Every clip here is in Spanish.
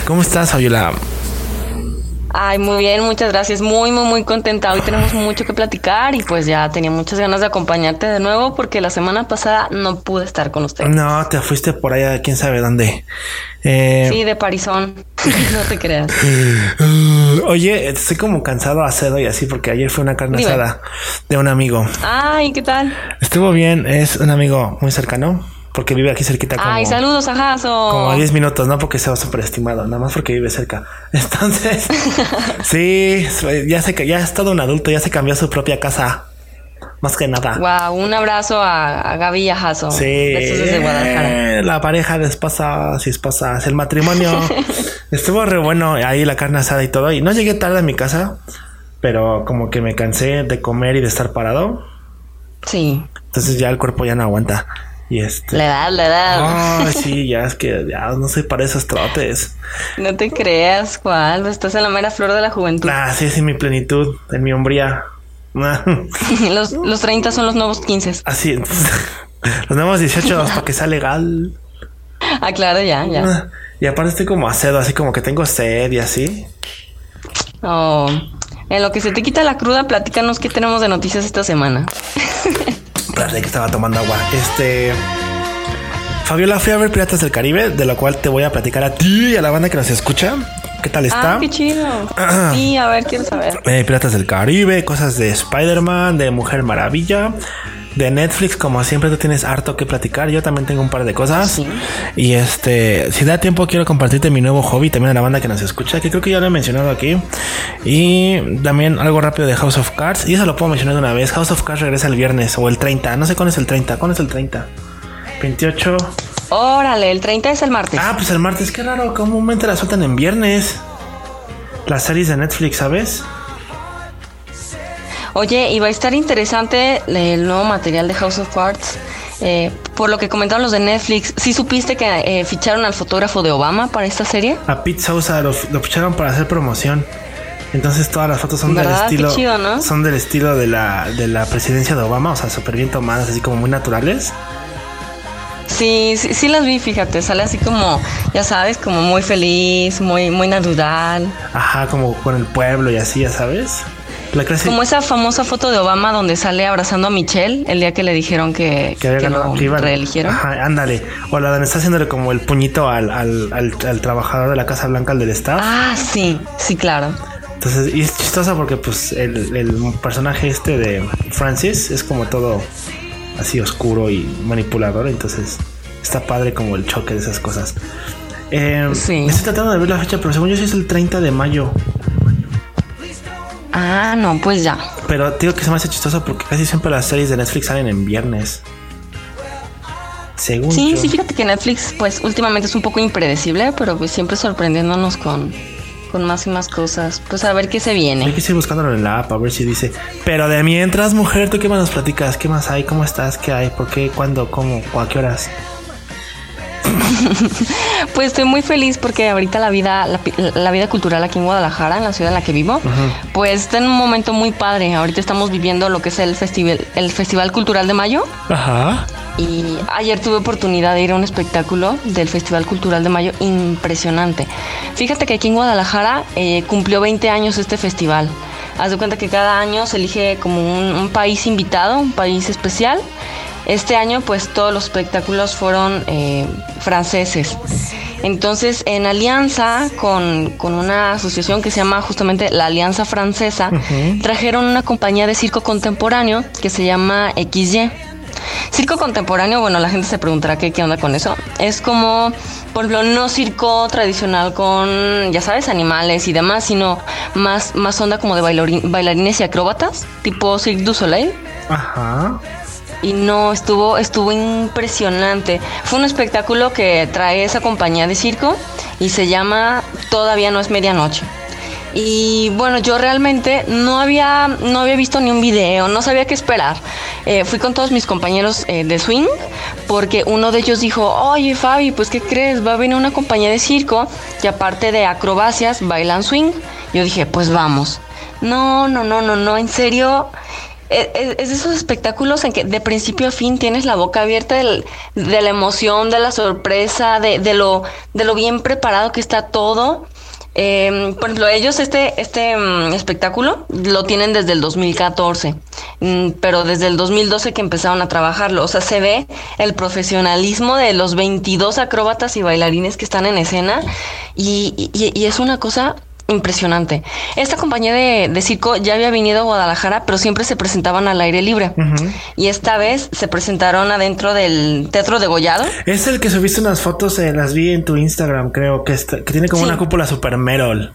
¿Cómo estás, Fabiola? Ay, muy bien, muchas gracias. Muy contenta. Hoy tenemos mucho que platicar y pues ya tenía muchas ganas de acompañarte de nuevo porque la semana pasada no pude estar con ustedes. No, te fuiste por allá, quién sabe dónde. Sí, de Parisón. No te creas. Oye, estoy como cansado a cedo y así porque ayer fue una carne asada de un amigo. Ay, ¿qué tal? Estuvo bien, es un amigo muy cercano. Porque vive aquí cerquita como... Ay, saludos a Jaso. Como 10 minutos, no porque sea superestimado, nada más porque vive cerca. Entonces, sí, ya es todo un adulto, ya se cambió a su propia casa. Más que nada. Wow, un abrazo a Gaby y a Jaso. Sí. Besos desde Guadalajara. La pareja de esposas, el matrimonio. Estuvo re bueno ahí la carne asada y todo. Y no llegué tarde a mi casa, pero como que me cansé de comer y de estar parado. Sí. Entonces ya el cuerpo ya no aguanta. Y La edad. Oh, sí, ya es que ya no soy para esos trotes. No te creas, ¿cuál? Estás en la mera flor de la juventud. Ah, sí, en mi plenitud, en mi hombría. Los 30 son los nuevos 15. Así, los nuevos 18 para que sea legal. Ah, claro, ya. Y aparte estoy como a cedo, así como que tengo sed y así. Oh, en lo que se te quita la cruda, platícanos qué tenemos de noticias esta semana. Espérate que estaba tomando agua. Fabiola, fui a ver Piratas del Caribe, de lo cual te voy a platicar a ti y a la banda que nos escucha. ¿Qué tal está? Ah, qué chido. Sí, a ver, quiero saber. Piratas del Caribe, cosas de Spider-Man, de Mujer Maravilla, de Netflix, como siempre tú tienes harto que platicar. Yo también tengo un par de cosas. Sí. Y si da tiempo quiero compartirte mi nuevo hobby también a la banda que nos escucha, que creo que ya lo he mencionado aquí. Y también algo rápido de House of Cards. Y eso lo puedo mencionar de una vez. House of Cards regresa el viernes o el 30. No sé cuándo es el 30. ¿Cuándo es el 30? 28. Órale, el 30 es el martes. Ah, pues el martes. Qué raro. Comúnmente la sueltan en viernes. Las series de Netflix, ¿sabes? Oye, y va a estar interesante el nuevo material de House of Cards. Por lo que comentaron los de Netflix, ¿sí supiste que ficharon al fotógrafo de Obama para esta serie? A Pete Sousa lo ficharon para hacer promoción. Entonces todas las fotos son del estilo, qué chido, ¿no? Son del estilo de la presidencia de Obama, o sea, súper bien tomadas, así como muy naturales. Sí las vi, fíjate, sale así como, ya sabes, como muy feliz, muy natural. Ajá, como con el pueblo y así, ya sabes. Como esa famosa foto de Obama donde sale abrazando a Michelle el día que le dijeron que lo reeligieron. Ajá, ándale. O la donde está haciéndole como el puñito al trabajador de la Casa Blanca, al del staff. Ah, sí, claro. Entonces, y es chistosa porque pues el personaje de Francis es como todo así oscuro y manipulador. Entonces está padre como el choque de esas cosas. Sí. Estoy tratando de ver la fecha, pero según yo sí es el 30 de mayo. Ah, no, pues ya. Pero digo que se me hace chistoso porque casi siempre las series de Netflix salen en viernes. Según sí, yo. Sí, fíjate que Netflix pues últimamente es un poco impredecible, pero pues siempre sorprendiéndonos con más y más cosas. Pues a ver qué se viene. Hay que seguir buscándolo en la app a ver si dice. Pero de mientras, mujer, ¿tú qué más nos platicas? ¿Qué más hay? ¿Cómo estás? ¿Qué hay? ¿Por qué? ¿Cuándo? ¿Cómo? ¿A qué horas? Pues estoy muy feliz porque ahorita la vida cultural aquí en Guadalajara, en la ciudad en la que vivo, pues está en un momento muy padre. Ahorita estamos viviendo lo que es el Festival Cultural de Mayo. Ajá. Y ayer tuve oportunidad de ir a un espectáculo del Festival Cultural de Mayo impresionante. Fíjate que aquí en Guadalajara cumplió 20 años este festival. Haz de cuenta que cada año se elige como un país invitado, un país especial. Este año pues todos los espectáculos fueron franceses. Entonces en alianza con una asociación que se llama justamente la Alianza Francesa, trajeron una compañía de circo contemporáneo que se llama XY. Circo contemporáneo, bueno, la gente se preguntará qué onda con eso. Es como, por ejemplo, no circo tradicional con, ya sabes, animales y demás, sino más onda como de bailarines y acróbatas, tipo Cirque du Soleil. Ajá. Y no, estuvo impresionante. Fue un espectáculo que trae esa compañía de circo y se llama Todavía no es medianoche. Y bueno, yo realmente no había visto ni un video, no sabía qué esperar. Fui con todos mis compañeros de swing porque uno de ellos dijo, oye Fabi, pues ¿qué crees? Va a venir una compañía de circo que aparte de acrobacias bailan swing. Yo dije, pues vamos. No, en serio. Es de esos espectáculos en que de principio a fin tienes la boca abierta de la emoción, de la sorpresa, de lo bien preparado que está todo. Por ejemplo, ellos este espectáculo lo tienen desde el 2014, pero desde el 2012 que empezaron a trabajarlo. O sea, se ve el profesionalismo de los 22 acróbatas y bailarines que están en escena y es una cosa impresionante. Esta compañía de circo ya había venido a Guadalajara, pero siempre se presentaban al aire libre. Uh-huh. Y esta vez se presentaron adentro del Teatro Degollado. Es el que subiste unas fotos, las vi en tu Instagram, creo, que tiene como una cúpula super Merol.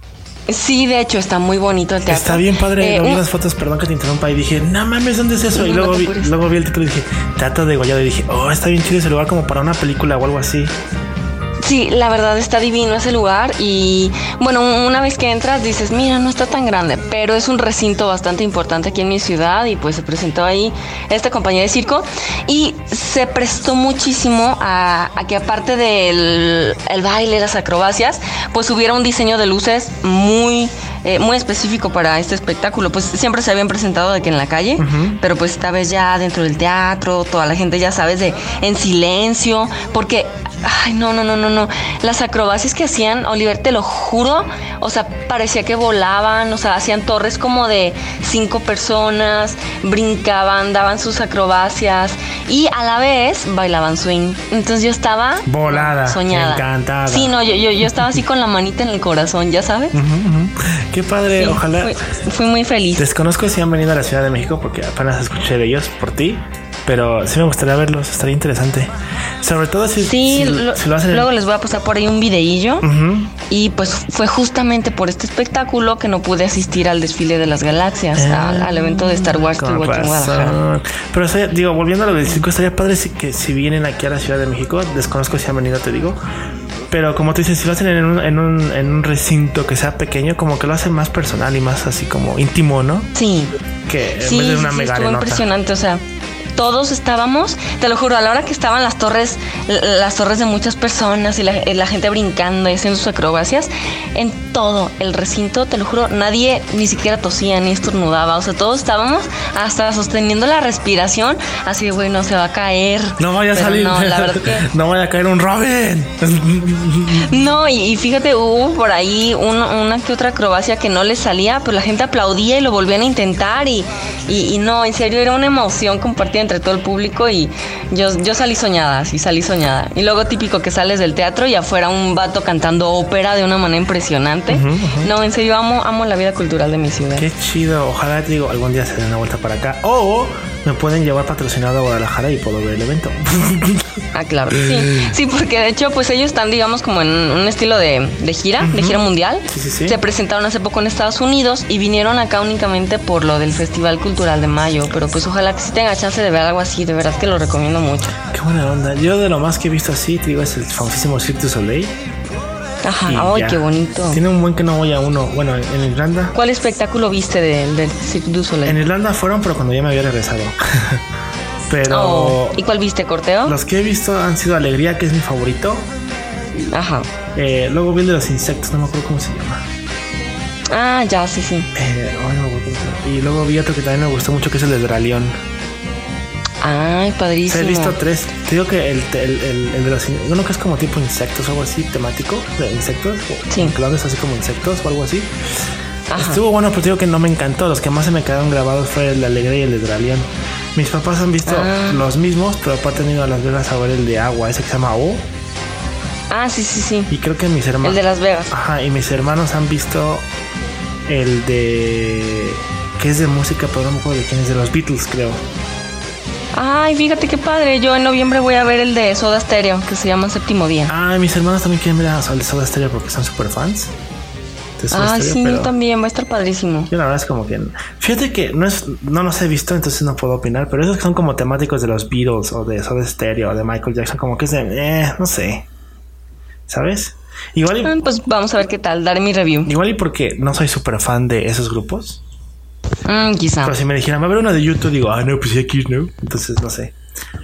Sí, de hecho, está muy bonito el teatro. Está bien padre. Vi unas fotos, perdón que te interrumpa, y dije, no mames, ¿dónde es eso? No, y luego vi el título y dije, Teatro Degollado, y dije, oh, está bien chido ese lugar como para una película o algo así. Sí, la verdad está divino ese lugar y bueno, una vez que entras dices, mira, no está tan grande, pero es un recinto bastante importante aquí en mi ciudad y pues se presentó ahí esta compañía de circo y se prestó muchísimo a que aparte del baile, las acrobacias, pues hubiera un diseño de luces muy específico para este espectáculo. Pues siempre se habían presentado de que en la calle, uh-huh, pero pues esta vez ya dentro del teatro, toda la gente ya sabes en silencio, porque ay, no. Las acrobacias que hacían, Oliver, te lo juro, o sea, parecía que volaban, o sea, hacían torres como de 5 personas, brincaban, daban sus acrobacias y a la vez bailaban swing. Entonces yo estaba volada, soñada, encantada. Sí, no, yo estaba así con la manita en el corazón, ya sabes. Uh-huh, uh-huh. Qué padre, sí, ojalá. Fui muy feliz. Desconozco si han venido a la Ciudad de México porque apenas escuché de ellos por ti. Pero sí me gustaría verlos, estaría interesante. Sobre todo si lo hacen. Luego les voy a pasar por ahí un videillo. Uh-huh. Y pues fue justamente por este espectáculo que no pude asistir al desfile de las galaxias, al evento de Star Wars que hubo aquí en Guadalajara. Pero volviendo a lo del circo, estaría padre que si vienen aquí a la Ciudad de México, desconozco si han venido, te digo. Pero como tú dices, si lo hacen en un recinto que sea pequeño, como que lo hacen más personal y más así como íntimo, ¿no? Sí. Que en vez de una mega estuvo impresionante, o sea. Todos estábamos, te lo juro, a la hora que estaban las torres de muchas personas y la gente brincando y haciendo sus acrobacias, en todo el recinto, te lo juro, nadie ni siquiera tosía ni estornudaba, o sea, todos estábamos hasta sosteniendo la respiración, así de, bueno, se va a caer. No vaya a salir, no, la verdad que no vaya a caer un Robin. No, y fíjate, hubo por ahí una que otra acrobacia que no les salía, pero la gente aplaudía y lo volvían a intentar y no, en serio, era una emoción compartida entre todo el público y yo salí soñada. Y luego típico que sales del teatro y afuera un vato cantando ópera de una manera impresionante. Uh-huh, uh-huh. No, en serio, amo la vida cultural de mi ciudad. Qué chido, ojalá te digo, algún día se den una vuelta para acá o me pueden llevar patrocinado a Guadalajara y puedo ver el evento. Ah, claro, sí, porque de hecho pues ellos están, digamos, como en un estilo de gira, uh-huh, de gira mundial. Sí. Se presentaron hace poco en Estados Unidos y vinieron acá únicamente por lo del Festival Cultural de Mayo, pero pues ojalá que si tenga chance de ver algo así, de verdad que lo recomiendo mucho. Qué buena onda. Yo de lo más que he visto así, te digo, es el famosísimo Cirque du Soleil. Ajá, ¡ay, qué bonito! Tiene un buen que no voy a uno. Bueno, en Irlanda. ¿Cuál espectáculo viste del Cirque du Soleil? En Irlanda fueron, pero cuando ya me había regresado. Pero. ¿Y cuál viste, Corteo? Los que he visto han sido Alegría, que es mi favorito. Ajá. Luego vi el de los insectos, no me acuerdo cómo se llama. Ah, ya, sí. Y luego vi otro que también me gustó mucho, que es el de Dralión. Ay, padrísimo. He visto 3. Te digo que el de los... Uno que es como tipo insectos o algo así, temático de insectos. Sí. Clones así como insectos o algo así. Ajá. Estuvo bueno, pero te digo que no me encantó. Los que más se me quedaron grabados fue el de Alegría y el de Dralión. Mis papás han visto los mismos, pero aparte han ido a Las Vegas a ver el de agua, ese que se llama O. Ah, sí. Y creo que mis hermanos... El de Las Vegas. Ajá, y mis hermanos han visto el de... que es de música, pero no me acuerdo de quién es, de los Beatles, creo. Ay, fíjate qué padre. Yo en noviembre voy a ver el de Soda Stereo, que se llama Séptimo Día. Ah, mis hermanos también quieren ver el de Soda Stereo porque son súper fans. Ah, sí, yo también, va a estar padrísimo. Yo la verdad es como que... Fíjate que no los he visto, entonces no puedo opinar, pero esos que son como temáticos de los Beatles o de Soda Stereo o de Michael Jackson, como que es de... no sé. ¿Sabes? Igual pues vamos a ver qué tal, daré mi review. Igual y porque no soy súper fan de esos grupos. Quizá. Pero si me dijeran, va a haber uno de YouTube, digo, no, pues X, ¿no? Entonces, no sé.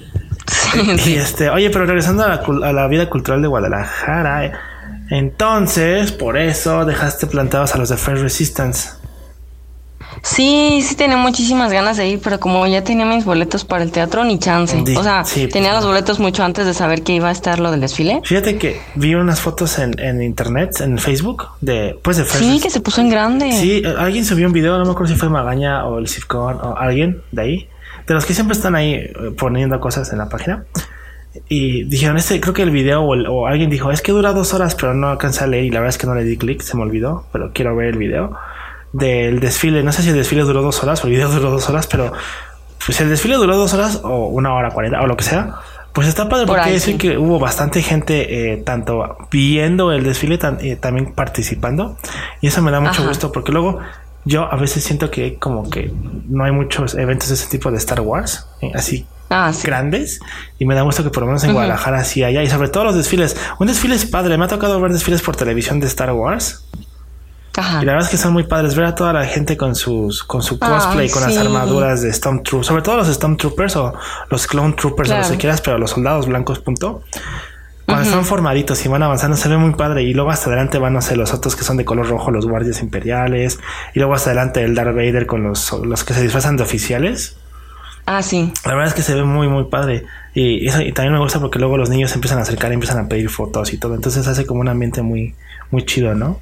Sí. Y oye, pero regresando a la vida cultural de Guadalajara, entonces, por eso dejaste plantados a los de Fresh Resistance. Sí, sí tenía muchísimas ganas de ir, pero como ya tenía mis boletos para el teatro, ni chance. O sea, Sí, tenía los boletos mucho antes de saber que iba a estar lo del desfile. Fíjate que vi unas fotos en internet, en Facebook, de Sí, que se puso en grande. Sí, alguien subió un video, no me acuerdo si fue Magaña o el Cifcon o alguien de ahí, de los que siempre están ahí poniendo cosas en la página. Y dijeron, creo que el video o alguien dijo, es que dura 2 horas, pero no alcancé a leer y la verdad es que no le di clic, se me olvidó, pero quiero ver el video del desfile. No sé si el desfile duró 2 horas o el video duró 2 horas, pero pues el desfile duró 2 horas o 1 hora 40 o lo que sea. Pues está padre porque quiere decir que hubo bastante gente tanto viendo el desfile también participando, y eso me da mucho gusto porque luego yo a veces siento que como que no hay muchos eventos de ese tipo de Star Wars así grandes, y me da gusto que por lo menos en Guadalajara sí haya, y sobre todo los desfiles. Un desfile es padre, me ha tocado ver desfiles por televisión de Star Wars. Y la verdad es que son muy padres ver a toda la gente con su cosplay, con las armaduras de Stormtroopers, sobre todo los Stormtroopers o los Clone Troopers o los que quieras, pero los soldados blancos, punto. Cuando están formaditos y van avanzando se ve muy padre, y luego hasta adelante van, no sé, los otros que son de color rojo, los guardias imperiales, y luego hasta adelante el Darth Vader con los que se disfrazan de oficiales. Sí. La verdad es que se ve muy muy padre, y eso, y también me gusta porque luego los niños se empiezan a acercar y empiezan a pedir fotos y todo, entonces hace como un ambiente muy muy chido, ¿no?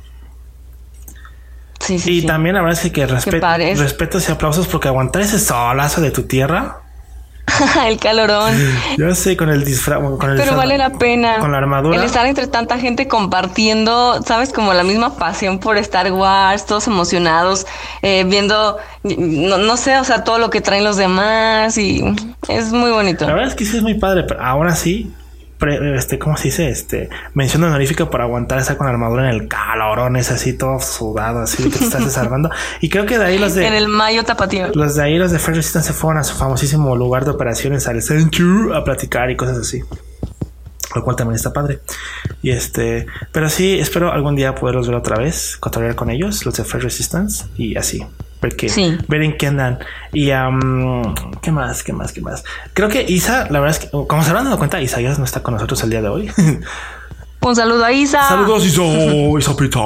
Sí, también la verdad es que respetos y aplausos porque aguantar ese solazo de tu tierra. El calorón. Yo sé, con el disfraz. Pero vale la pena. Con la armadura. El estar entre tanta gente compartiendo, ¿sabes? Como la misma pasión por Star Wars, todos emocionados, viendo, no sé, o sea, todo lo que traen los demás, y es muy bonito. La verdad es que sí es muy padre, pero ahora sí. ¿Cómo se dice? Mención honorífica por aguantar estar con la armadura en el calorón, es así todo sudado, así que te estás desarmando. Y creo que de ahí los de en el mayo tapatío. Los de ahí, los de First Resistance, se fueron a su famosísimo lugar de operaciones al Centro a platicar y cosas así, lo cual también está padre. Y pero sí, espero algún día poderlos ver otra vez, cotorrear con ellos, los de First Resistance, y así. Porque ver en qué andan. Y ¿qué más? Creo que Isa, la verdad es que, como se habrán dado cuenta, Isaías no está con nosotros el día de hoy. Un saludo a Isa. Saludos, Isa Pita.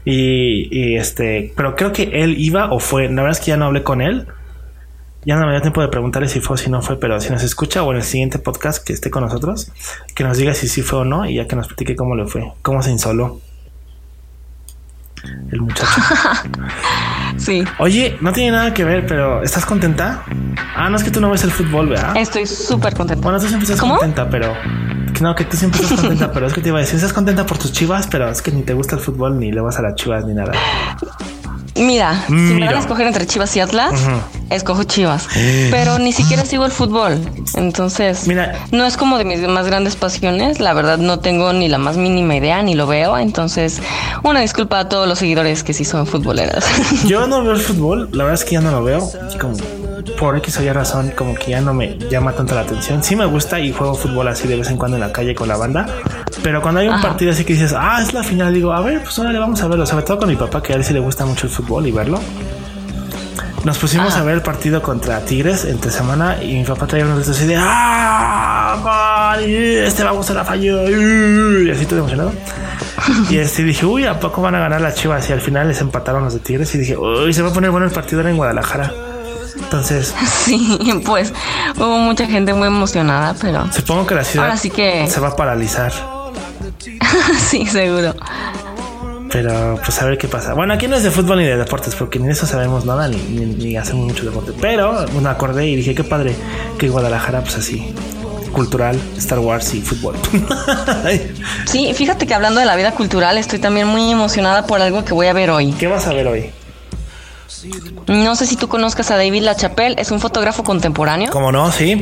Pero creo que él iba o fue. La verdad es que ya no hablé con él. Ya no me dio tiempo de preguntarle si fue o si no fue, pero si nos escucha o en el siguiente podcast que esté con nosotros, que nos diga si sí fue o no, y ya que nos platique cómo le fue, cómo se insoló el muchacho. Sí. Oye, no tiene nada que ver, pero ¿estás contenta? No es que tú no ves el fútbol, ¿verdad? Estoy súper contenta. Bueno, tú siempre estás contenta, pero... No, que tú siempre estás contenta, pero es que te iba a decir, estás contenta por tus Chivas, pero es que ni te gusta el fútbol, ni le vas a las Chivas, ni nada. Mira, si me van a escoger entre Chivas y Atlas, escojo Chivas. Pero ni siquiera sigo el fútbol. Entonces, no es como de mis más grandes pasiones. La verdad, no tengo ni la más mínima idea, ni lo veo. Entonces, una disculpa a todos los seguidores que sí son futboleras. Yo no veo el fútbol, la verdad es que ya no lo veo. Como por X o Y razón, como que ya no me llama tanto la atención. Sí me gusta y juego fútbol así de vez en cuando en la calle con la banda, pero cuando hay un partido así que dices, es la final, digo, a ver, pues ahora le vamos a verlo. Sobre todo con mi papá, que a él sí le gusta mucho el fútbol y verlo. Nos pusimos a ver el partido contra Tigres entre semana y mi papá traía unos de estos así de vamos a la falló, y así todo emocionado. Y dije, ¿a poco van a ganar las Chivas? Y al final les empataron los de Tigres y dije, se va a poner bueno el partido en Guadalajara. Entonces, sí, pues hubo mucha gente muy emocionada, pero supongo que la ciudad ahora sí que se va a paralizar. Sí, seguro. Pero pues a ver qué pasa. Bueno, aquí no es de fútbol ni de deportes, porque ni de eso sabemos nada, ni hacemos mucho deporte. Pero me acordé y dije, qué padre que Guadalajara, pues así, cultural, Star Wars y fútbol. Sí, fíjate que hablando de la vida cultural, estoy también muy emocionada por algo que voy a ver hoy. ¿Qué vas a ver hoy? No sé si tú conozcas a David LaChapelle, es un fotógrafo contemporáneo. ¿Cómo no? Sí.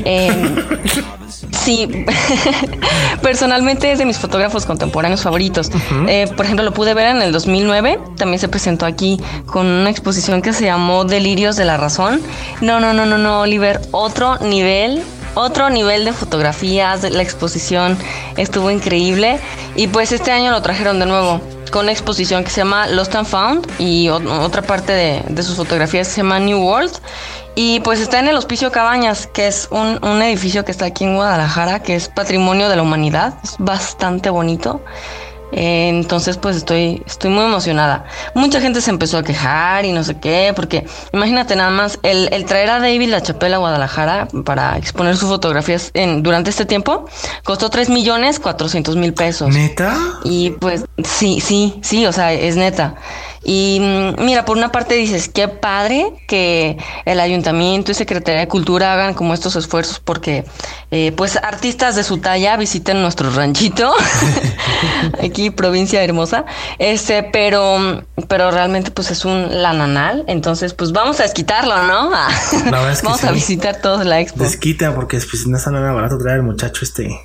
Sí, personalmente es de mis fotógrafos contemporáneos favoritos. Por ejemplo, lo pude ver en el 2009. También se presentó aquí con una exposición que se llamó Delirios de la Razón. No, Oliver, otro nivel de fotografías. La exposición estuvo increíble. Y pues este año lo trajeron de nuevo con una exposición que se llama Lost and Found, y otra parte de sus fotografías se llama New World. Y pues está en el Hospicio Cabañas, que es un edificio que está aquí en Guadalajara, que es Patrimonio de la Humanidad. Es bastante bonito. Entonces pues estoy muy emocionada. Mucha gente se empezó a quejar y no sé qué, porque imagínate nada más el traer a David LaChapelle a Guadalajara para exponer sus fotografías durante este tiempo costó 3.400.000 pesos. ¿Neta? Y pues sí, o sea, es neta. Y mira, por una parte dices, qué padre que el Ayuntamiento y Secretaría de Cultura hagan como estos esfuerzos porque pues artistas de su talla visiten nuestro ranchito, aquí provincia hermosa, pero realmente pues es un lananal, entonces pues vamos a desquitarlo, ¿no? La verdad es que vamos a visitar todos la expo. Desquita porque pues no está nada barato traer al muchacho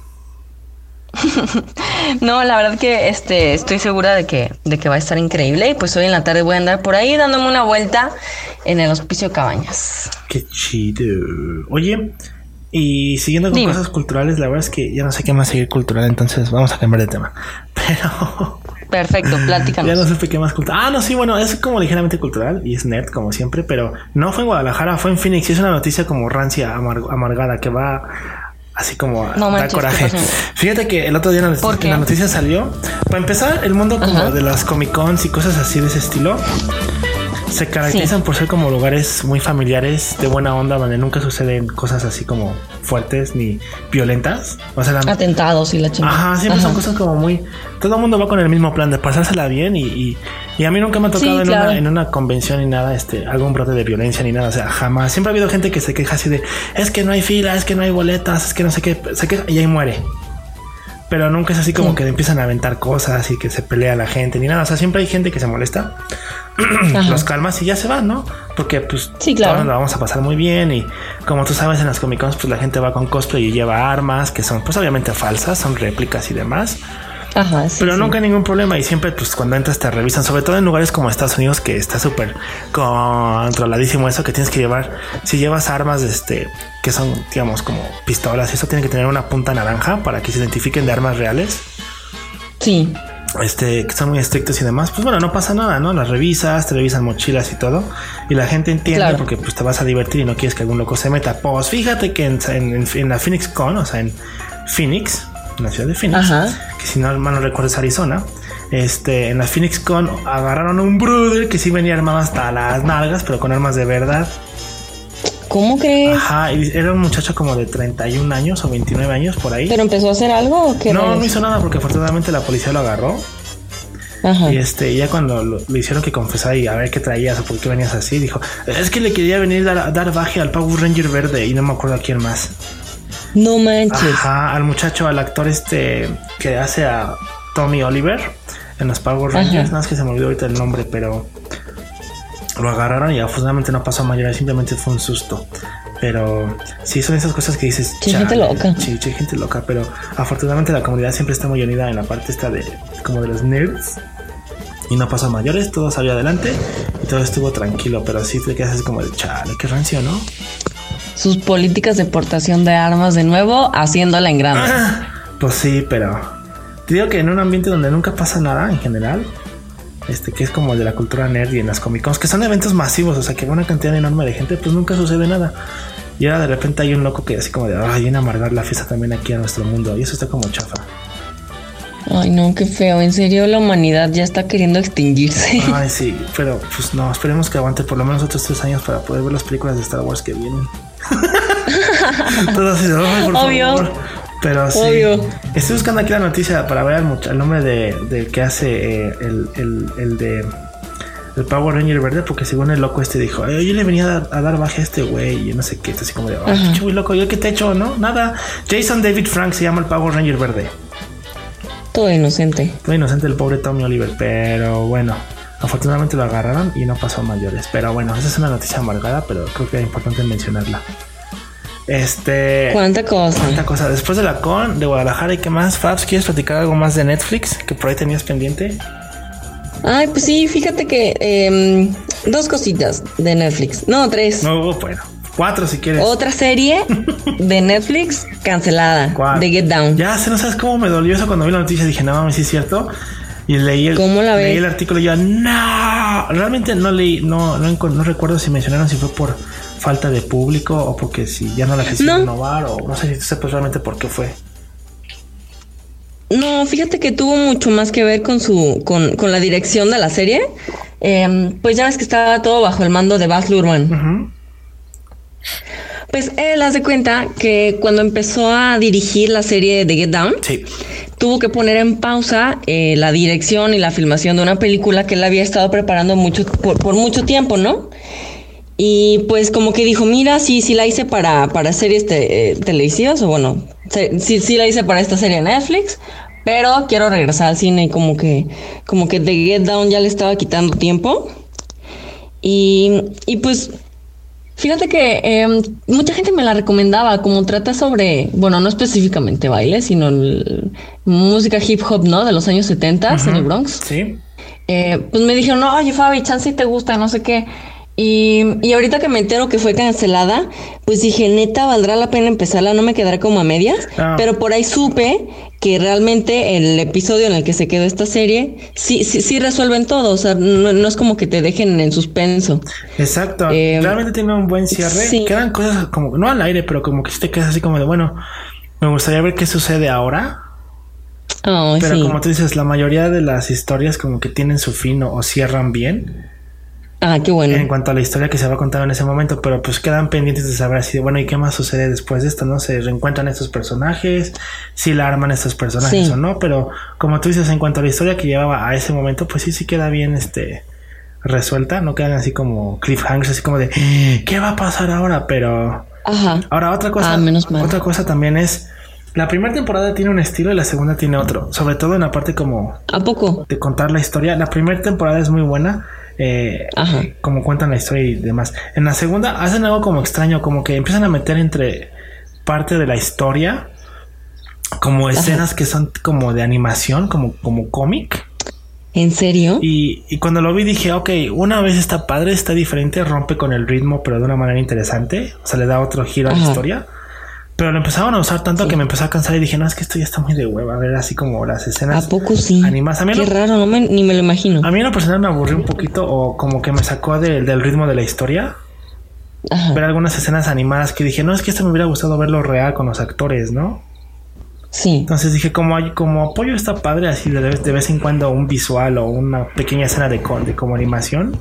No, la verdad que estoy segura de que va a estar increíble y pues hoy en la tarde voy a andar por ahí dándome una vuelta en el Hospicio Cabañas. Qué chido. Oye, y siguiendo con Dime. cosas culturales, la verdad es que ya no sé qué más seguir cultural, entonces vamos a cambiar de tema. Pero Perfecto, pláticanos. ya no supe qué más cultural. Ah, no, sí, bueno, es como ligeramente cultural y es nerd como siempre, pero no fue en Guadalajara, fue en Phoenix y es una noticia como rancia, amargada, que va así como No da manches, coraje. ¿qué pasó? Fíjate que el otro día en ¿Por qué? la noticia salió. Para empezar, el mundo como Ajá. de las Comic Cons y cosas así de ese estilo se caracterizan por ser como lugares muy familiares, de buena onda, donde nunca suceden cosas así como fuertes ni violentas. O sea, Atentados y la chingada. ajá, siempre son cosas como muy... Todo el mundo va con el mismo plan de pasársela bien y a mí nunca me ha tocado Sí, claro. en una convención ni nada, algún brote de violencia ni nada, o sea, jamás. Siempre ha habido gente que se queja así de, es que no hay fila, es que no hay boletas, es que no sé qué, se queja y ahí muere. Pero nunca es así como que empiezan a aventar cosas y que se pelea la gente ni nada. O sea, siempre hay gente que se molesta, los calmas y ya se van, ¿no? Porque pues Sí, claro. todos lo vamos a pasar muy bien y como tú sabes en las Comic Cons pues la gente va con cosplay y lleva armas que son pues obviamente falsas, son réplicas y demás. Ajá, sí, Pero sí. nunca hay ningún problema y siempre pues cuando entras te revisan, sobre todo en lugares como Estados Unidos que está súper controladísimo eso, que tienes que llevar, si llevas armas que son digamos como pistolas, eso tiene que tener una punta naranja para que se identifiquen de armas reales, Sí. que son muy estrictos y demás. Pues bueno, no pasa nada, ¿no? Las revisas, te revisan mochilas y todo y la gente entiende, Claro. porque pues te vas a divertir y no quieres que algún loco se meta. Pues fíjate que en la Phoenix Con, o sea en Phoenix, en la ciudad de Phoenix, Ajá. que si no mal no recuerdo es Arizona, en la Phoenix Con agarraron a un brother que sí venía armado hasta las nalgas, pero con armas de verdad. ¿Cómo crees? Ajá, y era un muchacho como de 31 años o 29 años por ahí. ¿Pero empezó a hacer algo o qué? No, rayos? no hizo nada porque afortunadamente la policía lo agarró. Ajá. Y ya cuando le hicieron que confesara y a ver qué traías o por qué venías así, dijo, es que le quería venir a dar baje al Power Ranger verde y no me acuerdo a quién más. No manches. Ajá, al muchacho, al actor que hace a Tommy Oliver en los Power Rangers. Ajá. Nada más que se me olvidó ahorita el nombre, pero lo agarraron y afortunadamente no pasó a mayores, simplemente fue un susto. Pero sí, son esas cosas que dices. Che, gente loca. Sí, gente loca, pero afortunadamente la comunidad siempre está muy unida en la parte como de los nerds. Y no pasó a mayores, todo salió adelante y todo estuvo tranquilo, pero sí te quedas así como de chale, qué rancio, ¿no? Sus políticas de portación de armas de nuevo, haciéndola en grande. Pues sí, pero te digo que en un ambiente donde nunca pasa nada en general, que es como el de la cultura nerd y en las Comic Cons, que son eventos masivos, o sea, que una cantidad enorme de gente, pues nunca sucede nada. Y ahora de repente hay un loco que así como de, ay, viene a amargar la fiesta también aquí a nuestro mundo, y eso está como chafa. Ay, no, qué feo. En serio, la humanidad ya está queriendo extinguirse. Ay, sí, pero pues no, esperemos que aguante por lo menos otros 3 años para poder ver las películas de Star Wars que vienen. Todo así de, ay, por Obvio. favor. Pero sí, Obvio. estoy buscando aquí la noticia para ver el nombre del que hace el Power Ranger verde, porque según el loco dijo, yo le venía a dar baje a este güey y no sé qué, así como de, ay, pinche güey loco, ¿yo qué te he hecho? No, nada. Jason David Frank se llama el Power Ranger verde. Todo inocente. Todo inocente el pobre Tommy Oliver, pero bueno, afortunadamente lo agarraron y no pasó a mayores. Pero bueno, esa es una noticia amargada, pero creo que es importante mencionarla. ¿Cuánta cosa? Cuánta cosa. Después de la con de Guadalajara, ¿y qué más? Fabs, ¿quieres platicar algo más de Netflix que por ahí tenías pendiente? Ay, pues sí, fíjate que 2 cositas de Netflix. No, 3. No, bueno, 4 si quieres. Otra serie de Netflix cancelada. ¿Cuál? De Get Down. Ya sé, no sabes cómo me dolió eso cuando vi la noticia. Dije, no mames, sí es cierto. Y leí ¿Cómo la ves? leí el artículo y yo, no. Realmente no leí, no recuerdo si mencionaron si fue por falta de público o porque si ya no la quisieron renovar o no sé si tú sepas realmente por qué fue. No, fíjate que tuvo mucho más que ver con la dirección de la serie. Pues ya ves que estaba todo bajo el mando de Baz Luhrmann. Ujú. Pues él hace cuenta que cuando empezó a dirigir la serie de Get Down, Sí. tuvo que poner en pausa la dirección y la filmación de una película que él había estado preparando por mucho tiempo, ¿no? Y pues como que dijo, mira, sí la hice para series televisivas, o bueno, sí la hice para esta serie de Netflix, pero quiero regresar al cine y como que The Get Down ya le estaba quitando tiempo. Y pues fíjate que mucha gente me la recomendaba, como trata sobre, bueno, no específicamente baile, sino música hip hop, ¿no? De los años 70 en el Bronx. Sí. Pues me dijeron, no, oye Fabi, chance si te gusta, no sé qué. Y ahorita que me entero que fue cancelada, pues dije, neta, valdrá la pena empezarla, no me quedaré como a medias. Ah. Pero por ahí supe que realmente el episodio en el que se quedó esta serie, sí resuelven todo, o sea, no es como que te dejen en suspenso. Exacto. Realmente tiene un buen cierre. Sí. Quedan cosas como, no al aire, pero como que si te quedas así como de, bueno, me gustaría ver qué sucede ahora. Oh, Pero sí. como tú dices, la mayoría de las historias como que tienen su fin o cierran bien. Ah, qué bueno. En cuanto a la historia que se va a contar en ese momento, pero pues quedan pendientes de saber así de, bueno, ¿y qué más sucede después de esto? ¿No? ¿Se reencuentran estos personajes? ¿Si la arman estos personajes Sí. o no? Pero como tú dices, en cuanto a la historia que llevaba a ese momento, pues sí queda bien resuelta, no quedan así como cliffhangers, así como de ¿qué va a pasar ahora? Pero Ajá. ahora otra cosa, menos mal. otra cosa también es, la primera temporada tiene un estilo y la segunda tiene otro, sobre todo en la parte como ¿A poco? de contar la historia. La primera temporada es muy buena, Ajá. como cuentan la historia y demás. En la segunda hacen algo como extraño, como que empiezan a meter entre parte de la historia como escenas que son como de animación, como cómic. ¿En serio? Y cuando lo vi dije, ok, una vez está padre, está diferente, rompe con el ritmo, pero de una manera interesante. O sea, le da otro giro a la Ajá. historia. Pero lo empezaban a usar tanto que me empezó a cansar y dije, no, es que esto ya está muy de hueva. A ver, así como las escenas ¿A poco sí? animadas. A mí Qué no- raro, ni me lo imagino. A mí en lo personal me aburrió un poquito o como que me sacó del ritmo de la historia. Ajá. Ver algunas escenas animadas que dije, no, es que esto me hubiera gustado verlo real con los actores, ¿no? Sí. Entonces dije, como apoyo está padre así de vez en cuando un visual o una pequeña escena de como animación.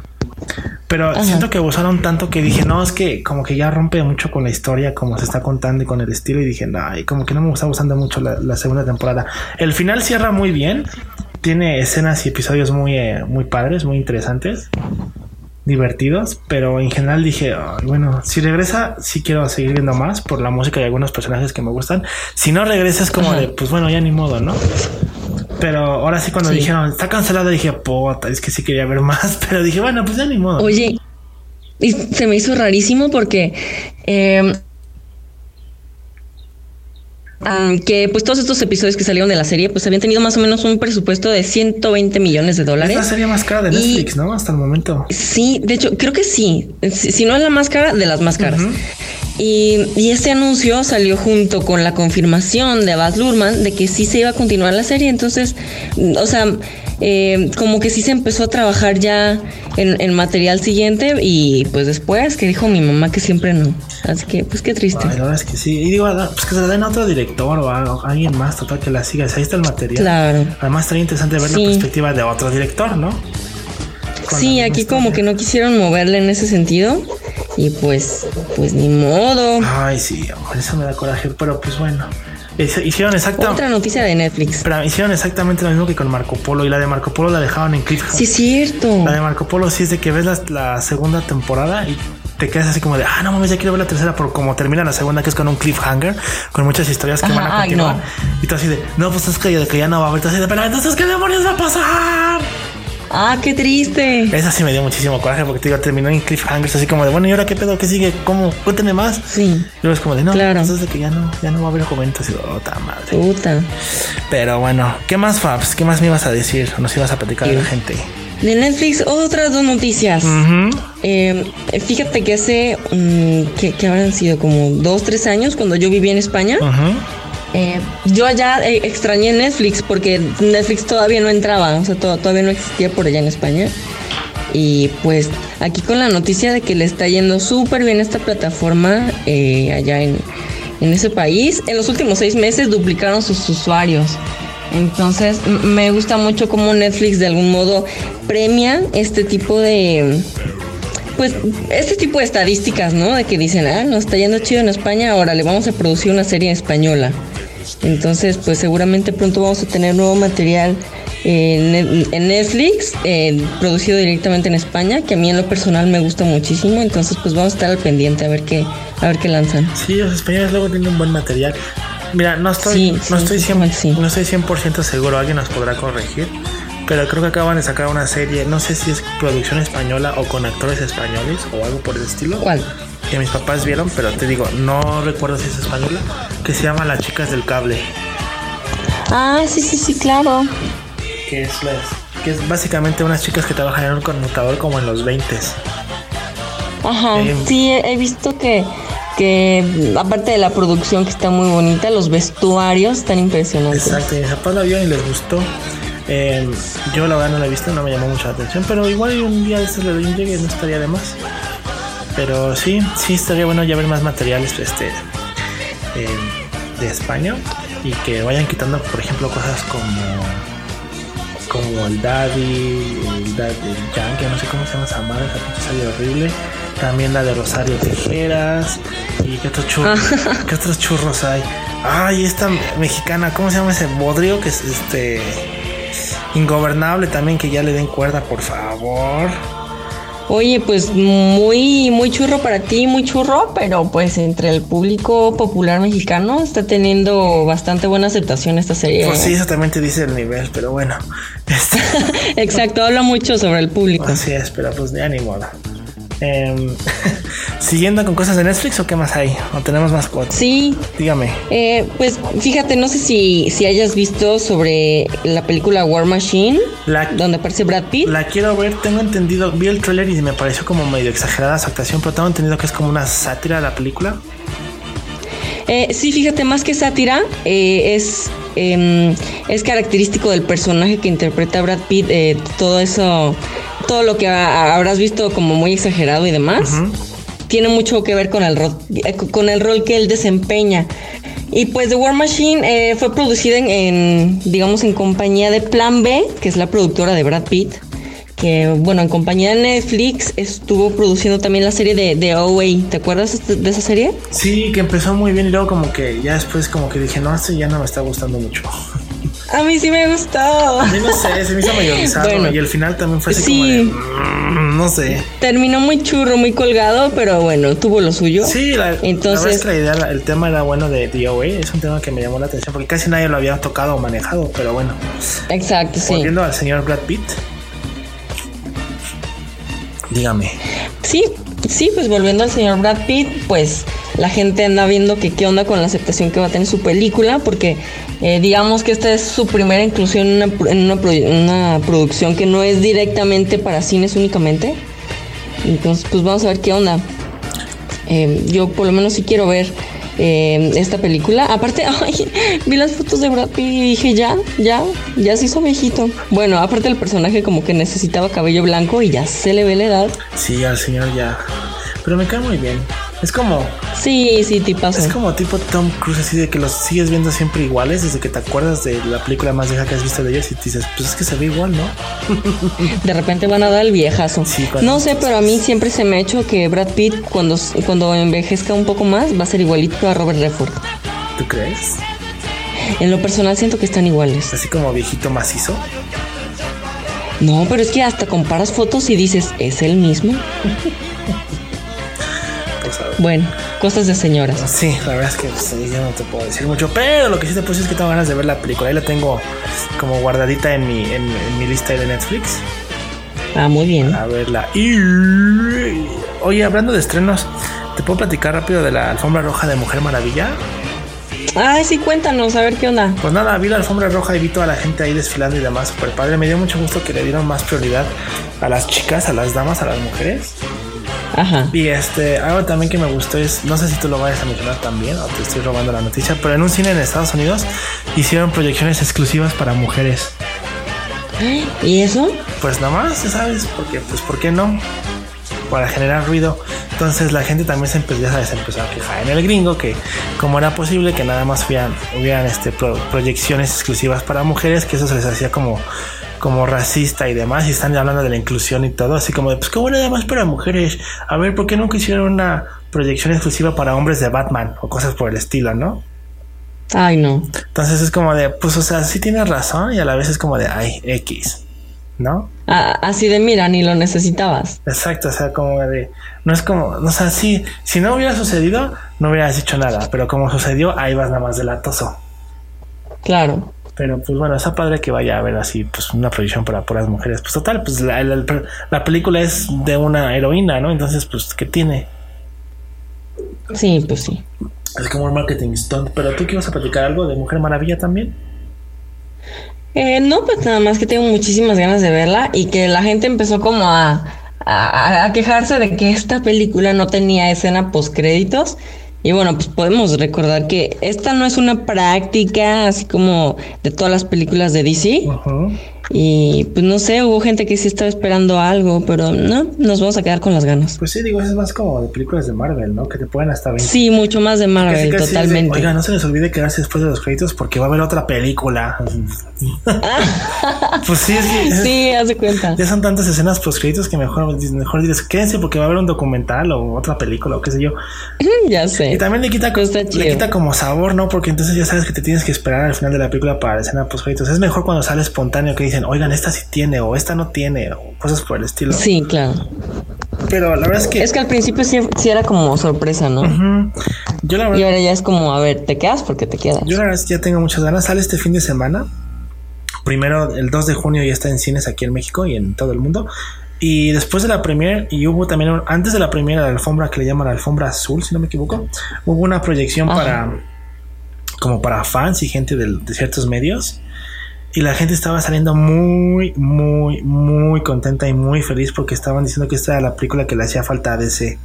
Pero Ajá. siento que usaron tanto que dije, no, es que como que ya rompe mucho con la historia, como se está contando y con el estilo. Y dije, no, y como que no me está gustando mucho la segunda temporada. El final cierra muy bien. Tiene escenas y episodios muy padres, muy interesantes, divertidos. Pero en general dije, "Ay, bueno, si regresa, sí quiero seguir viendo más por la música y algunos personajes que me gustan. Si no regresa es como Ajá. de, pues bueno, ya ni modo, ¿no? Pero ahora sí cuando Sí. dijeron, está cancelada, dije, puta, es que sí quería ver más. Pero dije, bueno, pues ya ni modo. Oye, y se me hizo rarísimo porque que pues todos estos episodios que salieron de la serie pues habían tenido más o menos un presupuesto de 120 millones de Es la dólares. serie más cara de Netflix, ¿no? Hasta el momento. Sí, de hecho, creo que sí. Si no es la más cara, de las más caras. Ujú. Y este anuncio salió junto con la confirmación de Baz Luhrmann de que sí se iba a continuar la serie. Entonces, o sea, como que sí se empezó a trabajar ya en material siguiente y pues después que dijo mi mamá que siempre no. Así que, pues qué triste. Ay, la verdad es que sí. Y digo, pues que se la den a otro director o a alguien más, total, que la siga. Ahí está el material. Claro. Además, estaría interesante ver la Sí. perspectiva de otro director, ¿no? Con Sí, la aquí misma como historia. que no quisieron moverle en ese sentido. Y pues ni modo. Ay, sí, amor, eso me da coraje. Pero pues bueno. Hicieron Otra noticia de Netflix. hicieron exactamente lo mismo que con Marco Polo. Y la de Marco Polo la dejaron en cliffhanger. Sí, es cierto. La de Marco Polo sí es de que ves la segunda temporada y te quedas así como de, no mames, ya quiero ver la tercera por como termina la segunda, que es con un cliffhanger, con muchas historias que Ajá, van a ay, continuar. no. Y tú así de, no, pues es que ya no va a haber. Tú así de, pero entonces, ¿qué demonios va a pasar? Ah, qué triste. Esa sí me dio muchísimo coraje porque te digo, terminó en cliffhangers así como de, bueno, ¿y ahora qué pedo? ¿Qué sigue? ¿Cómo? Cuéntame más. Sí, Y luego es como de, no, Claro. entonces de que ya no va a haber juventud. Así, ta madre. puta. Pero bueno, ¿qué más, Fabs? ¿Qué más me ibas a decir? ¿O nos ibas a platicar a la gente? De Netflix, otras dos noticias. Ujú. Fíjate que hace, que habrán sido como 2-3 años cuando yo vivía en España. Ujú. Yo allá extrañé Netflix porque Netflix todavía no entraba, o sea, todavía no existía por allá en España. Y pues aquí con la noticia de que le está yendo súper bien esta plataforma allá en ese país. En los últimos 6 meses duplicaron sus usuarios. Entonces, me gusta mucho cómo Netflix de algún modo premia este tipo de... Pues este tipo de estadísticas, ¿no? De que dicen, nos está yendo chido en España, ahora le vamos a producir una serie española. Entonces, pues seguramente pronto vamos a tener nuevo material en Netflix, producido directamente en España, que a mí en lo personal me gusta muchísimo. Entonces, pues vamos a estar al pendiente a ver qué lanzan. Sí, los españoles luego tienen un buen material. Mira, no estoy 100% seguro, alguien nos podrá corregir. Pero creo que acaban de sacar una serie, no sé si es producción española o con actores españoles o algo por el estilo. ¿Cuál? Que mis papás vieron, pero te digo, no recuerdo si es española, que se llama Las Chicas del Cable. Sí, claro. Que es básicamente unas chicas que trabajan en un conmutador como en los 20s. Ajá, sí, he visto que aparte de la producción que está muy bonita, los vestuarios están impresionantes. Exacto, y mis papás la vieron y les gustó. Yo la verdad no la he visto, no me llamó mucho la atención, pero igual un día de estos le doy un llegue, no estaría de más. Pero sí estaría bueno ya ver más materiales de España, y que vayan quitando, por ejemplo, cosas como el Daddy, el Yankee, no sé cómo se llama esa madre, esa pinche serie horrible. También la de Rosario Tijeras. ¿Y qué otros churros? ¿Qué otros churros hay? Y esta mexicana, ¿cómo se llama ese bodrio? Que es Ingobernable también, que ya le den cuerda, por favor. Oye, pues muy, muy churro para ti, muy churro, pero pues entre el público popular mexicano está teniendo bastante buena aceptación esta serie. Pues sí, eso también te dice el nivel, pero bueno. Exacto, habla mucho sobre el público. Así es, pero pues ya ni modo. Siguiendo con cosas de Netflix, ¿o qué más hay? ¿O tenemos más cosas? Sí. Dígame. Pues fíjate, no sé si hayas visto sobre la película War Machine, donde aparece Brad Pitt. La quiero ver, tengo entendido, vi el tráiler y me pareció como medio exagerada su actuación, pero tengo entendido que es como una sátira de la película. Sí, fíjate, más que sátira, es característico del personaje que interpreta Brad Pitt, todo lo que habrás visto como muy exagerado y demás. Uh-huh. Tiene mucho que ver con el rol que él desempeña. Y pues The War Machine fue producida en compañía de Plan B, que es la productora de Brad Pitt, que bueno, en compañía de Netflix estuvo produciendo también la serie de OA. ¿Te acuerdas de esa serie? Sí, que empezó muy bien y luego como que ya después como que dije, no, esto ya no me está gustando mucho. A mí sí me gustó. A mí no sé, se me hizo medio bizarro. Bueno, y el final también fue así como de... no sé. Terminó muy churro, muy colgado, pero bueno, tuvo lo suyo. Sí, entonces la idea, el tema era bueno de DOA. Es un tema que me llamó la atención porque casi nadie lo había tocado o manejado, pero bueno. Exacto, sí. Volviendo al señor Brad Pitt. Dígame. Sí, pues volviendo al señor Brad Pitt, pues la gente anda viendo que qué onda con la aceptación que va a tener su película, porque digamos que esta es su primera inclusión en una producción que no es directamente para cines únicamente. Entonces, pues vamos a ver qué onda. Yo por lo menos sí quiero ver esta película. Aparte, vi las fotos de Brad Pitt y dije, ya se hizo viejito. Bueno, aparte el personaje como que necesitaba cabello blanco y ya se le ve la edad. Sí, al señor ya. Pero me cae muy bien. Es como... Sí, tipazo. Es como tipo Tom Cruise, así de que los sigues viendo siempre iguales desde que te acuerdas de la película más vieja que has visto de ellos y te dices, pues es que se ve igual, ¿no? De repente van a dar el viejazo. Sí, no sé, pero a mí siempre se me ha hecho que Brad Pitt cuando envejezca un poco más va a ser igualito a Robert Redford. ¿Tú crees? En lo personal siento que están iguales. Así como viejito macizo. No, pero es que hasta comparas fotos y dices, ¿es el mismo? Bueno, cosas de señoras. Sí, la verdad es que ya no te puedo decir mucho, pero lo que sí te puedo decir es que tengo ganas de ver la película. Ahí la tengo como guardadita en mi lista de Netflix. Muy bien. A verla. Oye, hablando de estrenos, ¿te puedo platicar rápido de la alfombra roja de Mujer Maravilla? Sí, cuéntanos, a ver qué onda. Pues nada, vi la alfombra roja y vi toda la gente ahí desfilando y demás, súper padre. Me dio mucho gusto que le dieron más prioridad a las chicas, a las damas, a las mujeres. Ajá. Y algo también que me gustó es, no sé si tú lo vayas a mencionar también o te estoy robando la noticia, pero en un cine en Estados Unidos hicieron proyecciones exclusivas para mujeres. ¿Y eso? Pues nada más, ¿sabes? Porque, pues, ¿por qué no? Para generar ruido. Entonces la gente también se empezó a quejar en el gringo que cómo era posible que nada más hubieran proyecciones exclusivas para mujeres, que eso se les hacía como racista y demás, y están hablando de la inclusión y todo, así como de, pues qué bueno, nada más para mujeres. A ver, ¿por qué nunca hicieron una proyección exclusiva para hombres de Batman o cosas por el estilo, no? Ay, no. Entonces es como de, pues, o sea, sí tienes razón, y a la vez es como de, ay, X, ¿no? Así de, mira, ni lo necesitabas. Exacto, o sea, como de, no es como, o sea, si no hubiera sucedido, no hubieras dicho nada, pero como sucedió, ahí vas nada más de latoso. Claro. Pero pues bueno, está padre que vaya a haber así pues una proyección para puras mujeres. Pues total, pues la película es de una heroína, ¿no? Entonces, pues, ¿qué tiene? Sí, pues sí. Es como un marketing stunt. Pero tú que ibas a platicar algo de Mujer Maravilla también. No, pues nada más que tengo muchísimas ganas de verla y que la gente empezó como a quejarse de que esta película no tenía escena postcréditos. Y bueno, pues podemos recordar que esta no es una práctica así como de todas las películas de DC. Uh-huh. Y pues no sé, hubo gente que sí estaba esperando algo, pero no, nos vamos a quedar con las ganas. Pues sí, digo, es más como de películas de Marvel, ¿no? Que te pueden hasta 20. Sí, mucho más de Marvel, casi totalmente. Oiga, no se les olvide quedarse después de los créditos porque va a haber otra película. Pues sí, sí, haz de cuenta. Ya son tantas escenas post créditos que mejor dices, quédense porque va a haber un documental o otra película o qué sé yo. Ya sé. Y también le quita como sabor, ¿no? Porque entonces ya sabes que te tienes que esperar al final de la película para la escena post créditos. Es mejor cuando sale espontáneo que dicen, oigan, esta sí tiene o esta no tiene o cosas por el estilo. Sí, claro. Pero la verdad es que al principio sí era como sorpresa, ¿no? Uh-huh. Yo la verdad, y ahora ya es como, a ver, ¿te quedas? Porque te quedas. Yo la verdad es que ya tengo muchas ganas. Sale este fin de semana. Primero, el 2 de junio ya está en cines aquí en México y en todo el mundo. Y después de la premiere, y hubo también antes de la premiere, la alfombra que le llaman la alfombra azul, si no me equivoco, hubo una proyección para fans y gente de ciertos medios. Y la gente estaba saliendo muy, muy, muy contenta y muy feliz porque estaban diciendo que esta era la película que le hacía falta a DC.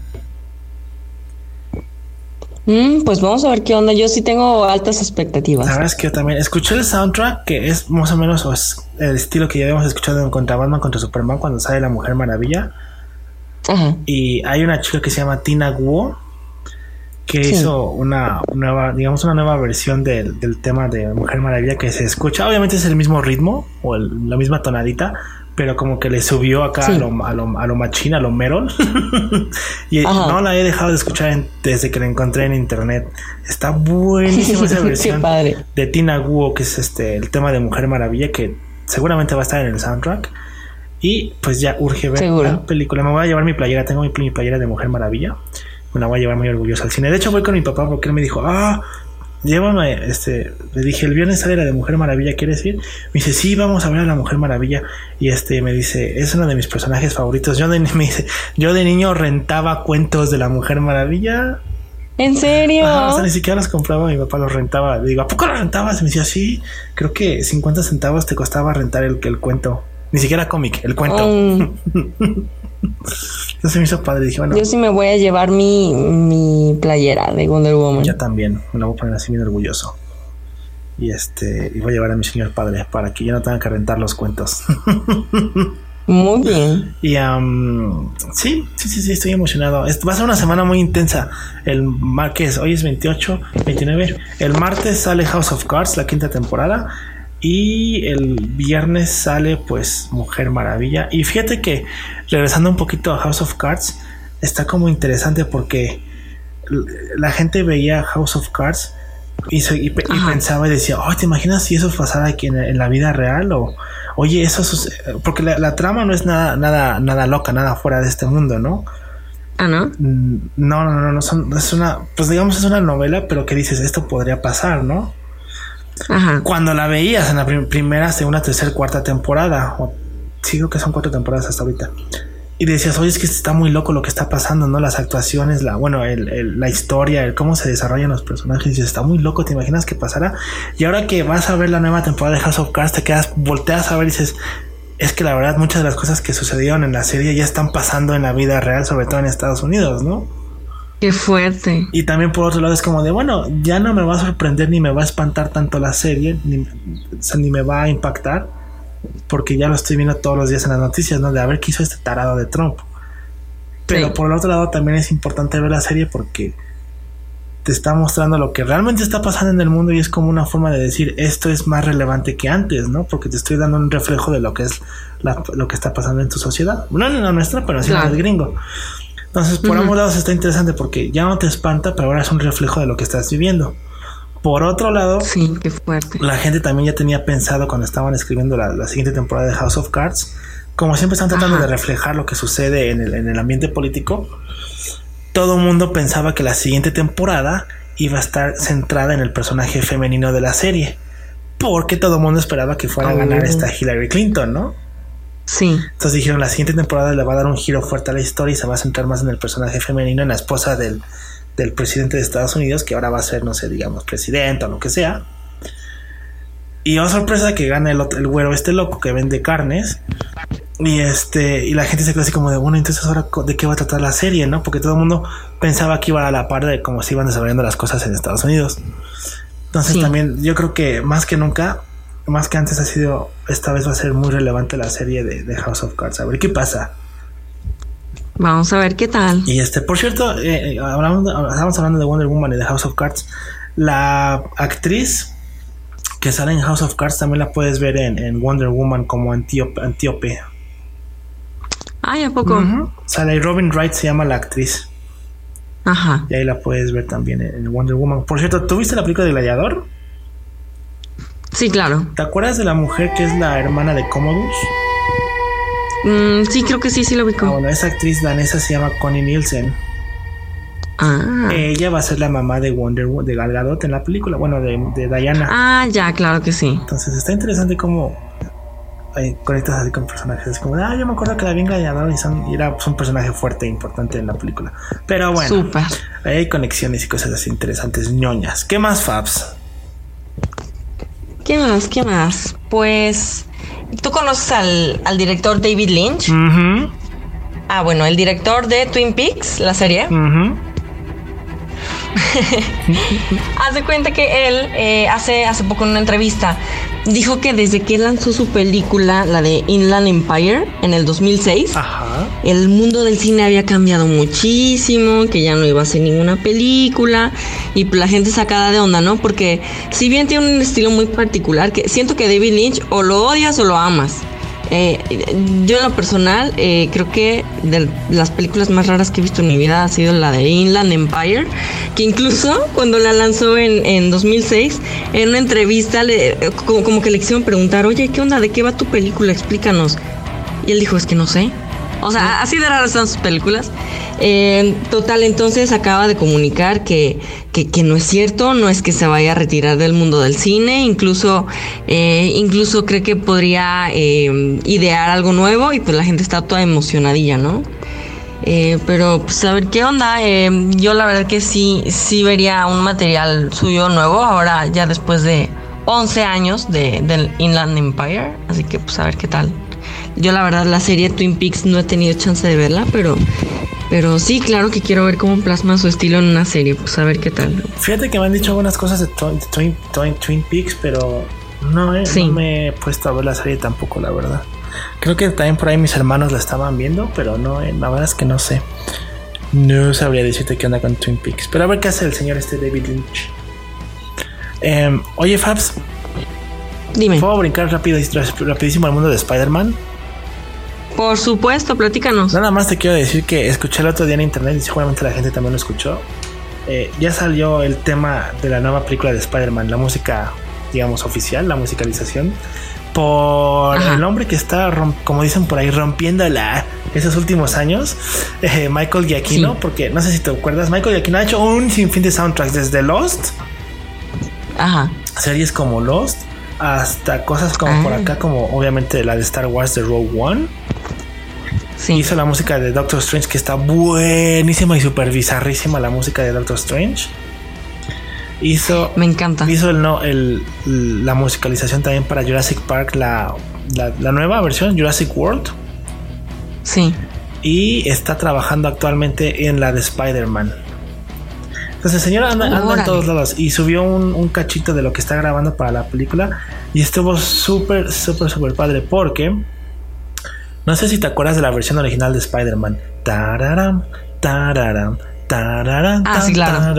Pues vamos a ver qué onda. Yo sí tengo altas expectativas. La verdad es que yo también escuché el soundtrack, que es más o menos el estilo que ya habíamos escuchado en contra Batman contra Superman cuando sale la Mujer Maravilla. Ajá. Y hay una chica que se llama Tina Guo que hizo una nueva versión del tema de Mujer Maravilla que se escucha. Obviamente es el mismo ritmo o la misma tonadita, pero como que le subió acá a lo machina, a lo Merol. Y no la he dejado de escuchar desde que la encontré en internet. Está buenísima esa versión de Tina Guo, que es el tema de Mujer Maravilla, que seguramente va a estar en el soundtrack. Y pues ya urge ver la película. Me voy a llevar mi playera, tengo mi playera de Mujer Maravilla. Me la voy a llevar muy orgullosa al cine. De hecho voy con mi papá porque él me dijo, llévame, le dije, el viernes sale la de Mujer Maravilla, ¿quieres ir? Me dice, sí, vamos a ver a la Mujer Maravilla. Y me dice, es uno de mis personajes favoritos. Yo de niño rentaba cuentos de la Mujer Maravilla. ¿En serio? O sea, ni siquiera los compraba, mi papá los rentaba. Le digo, ¿a poco los rentabas? Y me decía, sí, creo que 50 centavos te costaba rentar el cuento. Ni siquiera cómic, el cuento. Eso se me hizo padre. Dije, bueno, yo sí me voy a llevar mi playera de Wonder Woman. Yo también, me la voy a poner así bien orgulloso. Y voy a llevar a mi señor padre para que yo no tenga que rentar los cuentos. Muy bien. Y sí, estoy emocionado. Va a ser una semana muy intensa. El martes, hoy es 28, 29. El martes sale House of Cards, la 5ª temporada. Y el viernes sale pues Mujer Maravilla. Y fíjate que regresando un poquito a House of Cards, está como interesante porque la gente veía House of Cards y pensaba y decía, ¿te imaginas si eso pasara aquí en la vida real? O oye, porque la trama no es nada loca, nada fuera de este mundo, ¿no? ¿No? No, es una, pues digamos es una novela, pero que dices, esto podría pasar, ¿no? Ajá. Cuando la veías en la primera, segunda, tercera, cuarta temporada, sí, creo que son 4 temporadas hasta ahorita, y decías, oye, es que está muy loco lo que está pasando, ¿no? Las actuaciones, la historia, el cómo se desarrollan los personajes, y dices, está muy loco, ¿te imaginas que pasara? Y ahora que vas a ver la nueva temporada de House of Cards, volteas a ver y dices, es que la verdad muchas de las cosas que sucedieron en la serie ya están pasando en la vida real, sobre todo en Estados Unidos, ¿no? Qué fuerte. Y también por otro lado es como de, bueno, ya no me va a sorprender ni me va a espantar tanto la serie, ni me va a impactar, porque ya lo estoy viendo todos los días en las noticias, ¿no? De a ver qué hizo este tarado de Trump. Pero Sí. por el otro lado también es importante ver la serie porque te está mostrando lo que realmente está pasando en el mundo y es como una forma de decir esto es más relevante que antes, ¿no? Porque te estoy dando un reflejo de lo que es lo que está pasando en tu sociedad. No en la nuestra, pero sí en la del gringo. Entonces, por ambos lados está interesante porque ya no te espanta, pero ahora es un reflejo de lo que estás viviendo. Por otro lado, Sí, qué fuerte. la gente también ya tenía pensado cuando estaban escribiendo la siguiente temporada de House of Cards, como siempre están tratando de reflejar lo que sucede en el ambiente político, todo el mundo pensaba que la siguiente temporada iba a estar centrada en el personaje femenino de la serie, porque todo el mundo esperaba que fuera a ganar esta Hillary Clinton, ¿no? Sí. Entonces dijeron, la siguiente temporada le va a dar un giro fuerte a la historia y se va a centrar más en el personaje femenino, en la esposa del presidente de Estados Unidos, que ahora va a ser, no sé, digamos, presidente o lo que sea. Y oh sorpresa que gana el güero este loco que vende carnes. Y la gente se quedó así como de, bueno, entonces ahora de qué va a tratar la serie, ¿no? Porque todo el mundo pensaba que iba a la par de cómo se iban desarrollando las cosas en Estados Unidos. Entonces también yo creo que más que nunca, más que antes esta vez va a ser muy relevante la serie de House of Cards. A ver qué pasa. Vamos a ver qué tal. Y por cierto, estábamos hablando de Wonder Woman y de House of Cards. La actriz que sale en House of Cards también la puedes ver en Wonder Woman como Antíope. Ay, ¿a poco? Sale Robin Wright, se llama la actriz. Ajá. Y ahí la puedes ver también en Wonder Woman. Por cierto, ¿tú viste la película de Gladiador? Sí, claro. ¿Te acuerdas de la mujer que es la hermana de Commodus? Sí, creo que sí lo ubico. Bueno, esa actriz danesa se llama Connie Nielsen. Ella va a ser la mamá de de Gal Gadot en la película, bueno, de Diana. Ya, claro que sí. Entonces está interesante cómo conectas así con personajes. Es como, yo me acuerdo que la vi en Gladiador y era un personaje fuerte e importante en la película. Pero bueno, súper. Hay conexiones y cosas así interesantes, ñoñas. ¿Qué más, Fabs? ¿Qué más? Pues, ¿tú conoces al director David Lynch? Bueno, el director de Twin Peaks, la serie. Haz de cuenta que él hace poco en una entrevista dijo que desde que lanzó su película, la de Inland Empire, en el 2006, el mundo del cine había cambiado muchísimo, que ya no iba a hacer ninguna película y la gente sacada de onda, ¿no? Porque si bien tiene un estilo muy particular, que siento que David Lynch o lo odias o lo amas. Yo en lo personal creo que de las películas más raras que he visto en mi vida ha sido la de Inland Empire, que incluso cuando la lanzó en 2006, en una entrevista como que le hicieron preguntar, oye, ¿qué onda? ¿De qué va tu película? Explícanos. Y él dijo, es que no sé. O sea, así de raras están sus películas. Total, entonces acaba de comunicar que no es cierto, no es que se vaya a retirar del mundo del cine, incluso cree que podría idear algo nuevo y pues la gente está toda emocionadilla, ¿no? Pero pues a ver qué onda. Yo la verdad que sí vería un material suyo nuevo ahora ya después de 11 años del Inland Empire, así que pues a ver qué tal. Yo la verdad la serie Twin Peaks no he tenido chance de verla, pero sí, claro que quiero ver cómo plasma su estilo en una serie, pues a ver qué tal. Fíjate que me han dicho algunas cosas de Twin Peaks, pero no me he puesto a ver la serie tampoco, la verdad. Creo que también por ahí mis hermanos la estaban viendo, pero no, la verdad es que no sé. No sabría decirte qué onda con Twin Peaks. Pero a ver qué hace el señor David Lynch. Oye, Fabs, dime. ¿puedo brincar rapidísimo al mundo de Spider-Man? Por supuesto, platícanos. Nada más te quiero decir que escuché el otro día en internet y seguramente la gente también lo escuchó. Ya salió el tema de la nueva película de Spider-Man, la música, digamos, oficial, la musicalización, por el hombre que está, como dicen por ahí, rompiéndola esos últimos años, Michael Giacchino, porque no sé si te acuerdas, Michael Giacchino ha hecho un sinfín de soundtracks desde Lost, series como Lost, hasta cosas como por acá, como obviamente la de Star Wars de Rogue One. Hizo la música de Doctor Strange, que está buenísima y súper bizarrísima, la música de Doctor Strange. Me encanta. Hizo la musicalización también para Jurassic Park, la nueva versión, Jurassic World. Sí. Y está trabajando actualmente en la de Spider-Man. Entonces el señor anda en todos lados y subió un cachito de lo que está grabando para la película y estuvo súper padre porque No sé si te acuerdas de la versión original de Spider-Man. Tararam, tararam. Sí, claro.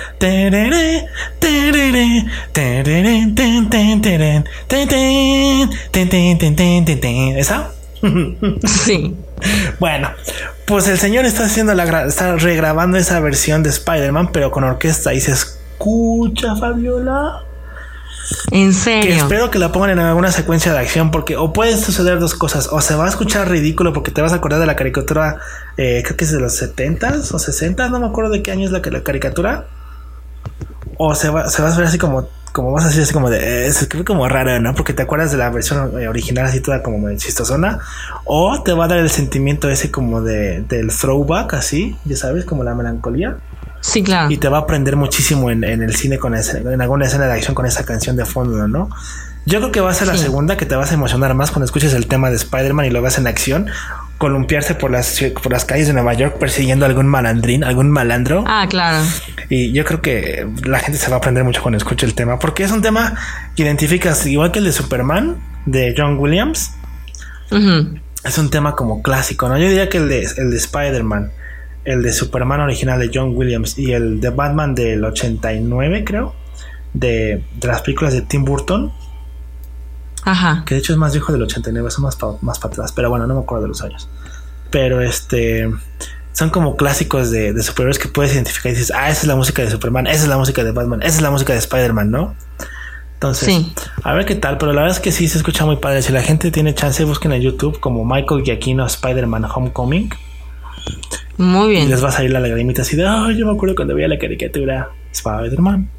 ¿Esa? Sí. Bueno, pues el señor está está regrabando esa versión de Spider-Man, pero con orquesta, y se escucha, Fabiola. ¿En serio? Que espero que la pongan en alguna secuencia de acción, porque o puede suceder dos cosas: o se va a escuchar ridículo porque te vas a acordar de la caricatura, creo que es de los 70s o 60s, no me acuerdo de qué año es la caricatura, o se va a ver así como vas a decir así como de se escribe como raro, ¿no? Porque te acuerdas de la versión original así toda como de chistosona, o te va a dar el sentimiento ese como del throwback, así, ya sabes, como la melancolía. Sí, claro. Y te va a aprender muchísimo en el cine en alguna escena de acción con esa canción de fondo, ¿no? Yo creo que va a ser la segunda, que te vas a emocionar más cuando escuches el tema de Spider-Man y lo ves en acción, columpiarse por las calles de Nueva York persiguiendo a algún malandrín, algún malandro. Ah, claro. Y yo creo que la gente se va a aprender mucho cuando escuche el tema, porque es un tema que identificas igual que el de Superman de John Williams. Es un tema como clásico, ¿no? Yo diría que el de Spider-Man, el de Superman original de John Williams y el de Batman del 89, creo, de las películas de Tim Burton. Ajá. Que de hecho es más viejo del 89, son más para atrás, pero bueno, no me acuerdo de los años. Pero son como clásicos de superhéroes que puedes identificar y dices, esa es la música de Superman, esa es la música de Batman, esa es la música de Spider-Man, ¿no? Entonces, a ver qué tal, pero la verdad es que sí se escucha muy padre. Si la gente tiene chance, busquen en YouTube como Michael Giacchino Spider-Man Homecoming. Muy bien. Y les va a salir la lagrimita así de, yo me acuerdo cuando veía la caricatura Spider-Man.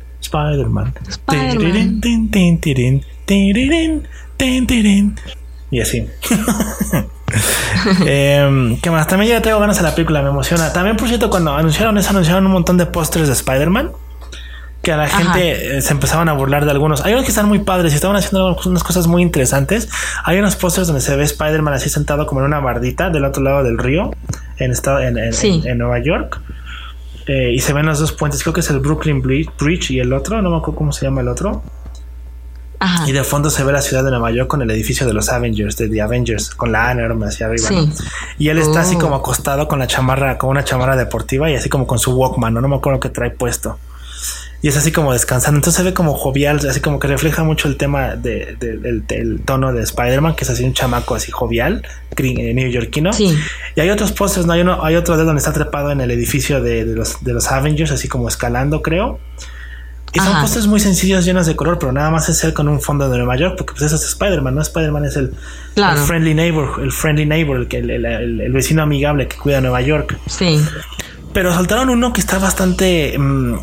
Y así. ¿Qué más? También ya tengo ganas a la película, me emociona. También, por cierto, cuando anunciaron un montón de pósters de Spider-Man, que a la gente se empezaban a burlar de algunos. Hay unos que están muy padres y estaban haciendo unas cosas muy interesantes. Hay unos pósters donde se ve Spider-Man así sentado como en una bardita del otro lado del río en Nueva York, y se ven los dos puentes. Creo que es el Brooklyn Bridge y el otro, no me acuerdo cómo se llama el otro. Ajá. Y de fondo se ve la ciudad de Nueva York con el edificio de los Avengers, de The Avengers, con la A enorme hacia arriba, ¿no? Y él está así como acostado con una chamarra deportiva y así como con su Walkman, no me acuerdo qué trae puesto. Y es así como descansando. Entonces se ve como jovial, así como que refleja mucho el tema del tono de Spider-Man, que es así un chamaco así jovial, neoyorquino. Sí. Y hay otros pósters, ¿no? Hay otro de donde está trepado en el edificio de los Avengers, así como escalando, creo. Y son pósters muy sencillos, llenos de color, pero nada más es él con un fondo de Nueva York, porque pues eso es Spider-Man, ¿no? Spider-Man es el friendly neighbor, el vecino amigable que cuida Nueva York. Sí. Pero soltaron uno que está bastante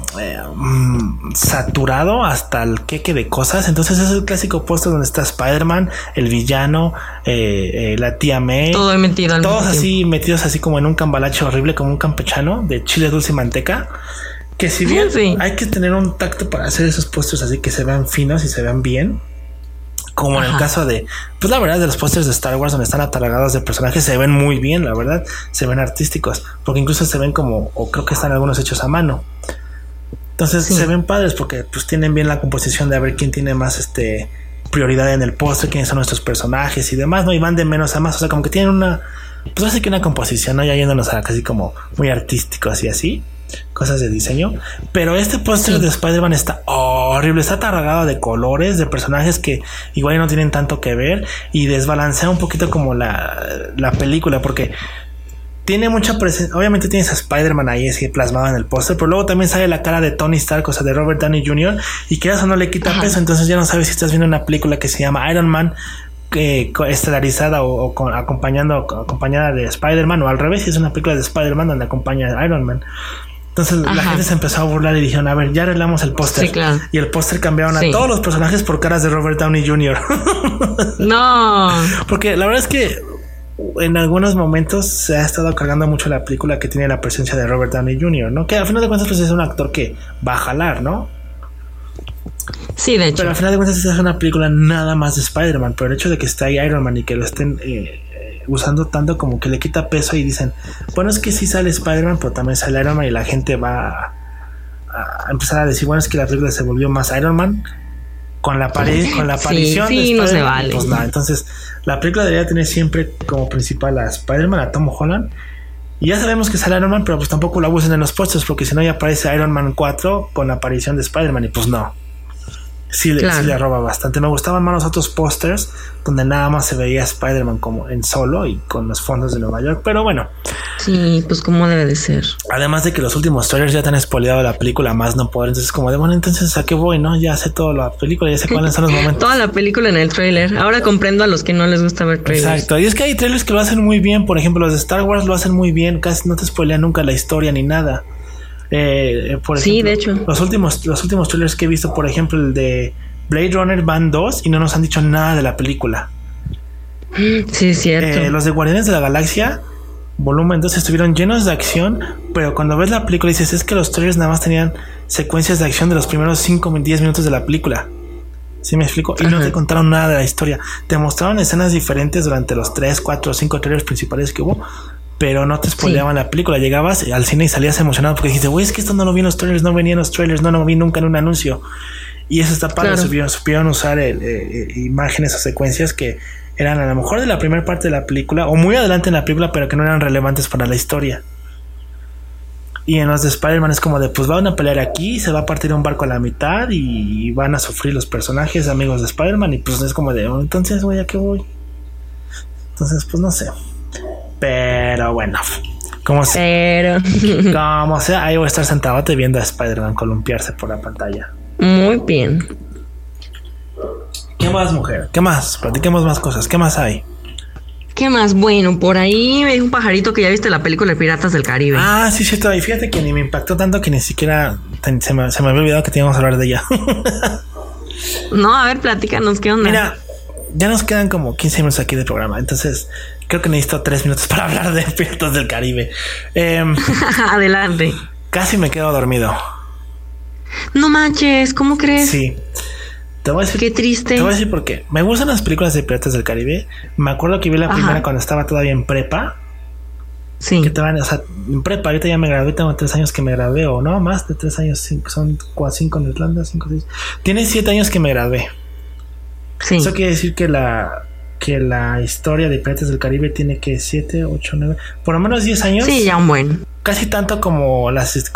saturado hasta el queque de cosas. Entonces es el clásico póster donde está Spider-Man, el villano, la tía May. Todo metido. Todos así metidos así como en un cambalache horrible, como un campechano de chile dulce y manteca. Que si bien hay que tener un tacto para hacer esos pósters así que se vean finos y se vean bien. Como en el caso de, pues la verdad, de los pósters de Star Wars donde están ataragados de personajes, se ven muy bien, la verdad, se ven artísticos, porque incluso se ven como, o creo que están algunos hechos a mano. Entonces se ven padres porque pues tienen bien la composición de a ver quién tiene más prioridad en el póster, quiénes son nuestros personajes y demás, ¿no? Y van de menos a más, o sea, como que tienen una, pues hace que una composición, ¿no? Ya yéndonos a casi como muy artísticos y así. Cosas de diseño, pero este póster de Spider-Man está horrible, está atarragado de colores, de personajes que igual no tienen tanto que ver y desbalancea un poquito como la película, porque tiene mucha presencia. Obviamente tienes a Spider-Man ahí así plasmado en el póster, pero luego también sale la cara de Tony Stark, o sea, de Robert Downey Jr., y quieras o no le quita peso, entonces ya no sabes si estás viendo una película que se llama Iron Man, estelarizada o acompañada de Spider-Man, o al revés, si es una película de Spider-Man donde acompaña a Iron Man. Entonces la gente se empezó a burlar y dijeron, a ver, ya arreglamos el póster. Sí, claro. Y el póster cambiaron a todos los personajes por caras de Robert Downey Jr. No. Porque la verdad es que en algunos momentos se ha estado cargando mucho la película que tiene la presencia de Robert Downey Jr., ¿no? Que al final de cuentas pues es un actor que va a jalar, ¿no? Sí, de hecho. Pero al final de cuentas es una película nada más de Spider-Man, pero el hecho de que esté ahí Iron Man y que lo estén usando tanto como que le quita peso y dicen, bueno, es que sí sale Spider-Man, pero también sale Iron Man, y la gente va a empezar a decir, bueno, es que la película se volvió más Iron Man con la aparición sí, de no se Spider-Man, vale. pues nada, entonces la película debería tener siempre como principal a Spider-Man, a Tom Holland. Y ya sabemos que sale Iron Man, pero pues tampoco lo abusen en los pósters, porque si no ya aparece Iron Man 4 con la aparición de Spider-Man y pues no. Sí le roba bastante. Me gustaban más los otros pósters donde nada más se veía Spider-Man como en solo y con los fondos de Nueva York, pero bueno. Sí, pues como debe de ser. Además de que los últimos trailers ya te han spoileado la película más no poder, entonces como de bueno, entonces ¿a qué voy? No, ya sé toda la película, ya sé cuáles son los momentos. Toda la película en el trailer. Ahora comprendo a los que no les gusta ver trailers. Exacto, y es que hay trailers que lo hacen muy bien. Por ejemplo, los de Star Wars lo hacen muy bien, casi no te spoilean nunca la historia ni nada. Por ejemplo, sí, de hecho. Los últimos trailers que he visto, por ejemplo, el de Blade Runner van 2 y no nos han dicho nada de la película. Sí, es cierto. Los de Guardianes de la Galaxia volumen 2 estuvieron llenos de acción, pero cuando ves la película dices, es que los trailers nada más tenían secuencias de acción de los primeros 5-10 minutos de la película. ¿Sí me explico? Y no te contaron nada de la historia. Te mostraron escenas diferentes durante los 3, 4 o 5 trailers principales que hubo, pero no te spoileaban la película. Llegabas al cine y salías emocionado porque dijiste, güey, es que esto no lo vi en los trailers, no venía en los trailers, no lo vi nunca en un anuncio. Y eso está padre, supieron usar imágenes o secuencias que eran a lo mejor de la primera parte de la película o muy adelante en la película, pero que no eran relevantes para la historia. Y en los de Spider-Man es como de, pues van a pelear aquí, se va a partir un barco a la mitad y van a sufrir los personajes amigos de Spider-Man. Y pues es como de, entonces, güey, ¿a qué voy? Entonces, pues no sé. Pero bueno, como sea, ahí voy a estar sentado viendo a Spider-Man columpiarse por la pantalla. Muy bien. ¿Qué más, mujer? ¿Qué más? Platiquemos más cosas. ¿Qué más hay? ¿Qué más? Bueno, por ahí hay un pajarito que ya viste la película de Piratas del Caribe. Ah, sí, cierto. Y fíjate que ni me impactó tanto que ni siquiera se me había olvidado que teníamos que hablar de ella. No, a ver, platícanos, ¿qué onda? Mira, ya nos quedan como 15 minutos aquí de programa, entonces creo que necesito 3 minutos para hablar de Piratas del Caribe. Adelante. Casi me quedo dormido. No manches, ¿cómo crees? Sí. Te voy a decir, qué triste. Te voy a decir por qué. Me gustan las películas de Piratas del Caribe. Me acuerdo que vi la primera cuando estaba todavía en prepa. Sí. Que te van, o sea, en prepa, ahorita ya me gradué, tengo 3 años que me gradué, o no, más de 3 años, son 5 en Irlanda, 5, 6. Tiene 7 años que me gradué. Sí. Eso quiere decir que la historia de Piratas del Caribe tiene que 7, 8, 9, por lo menos 10 años. Sí, ya un buen. Casi tanto como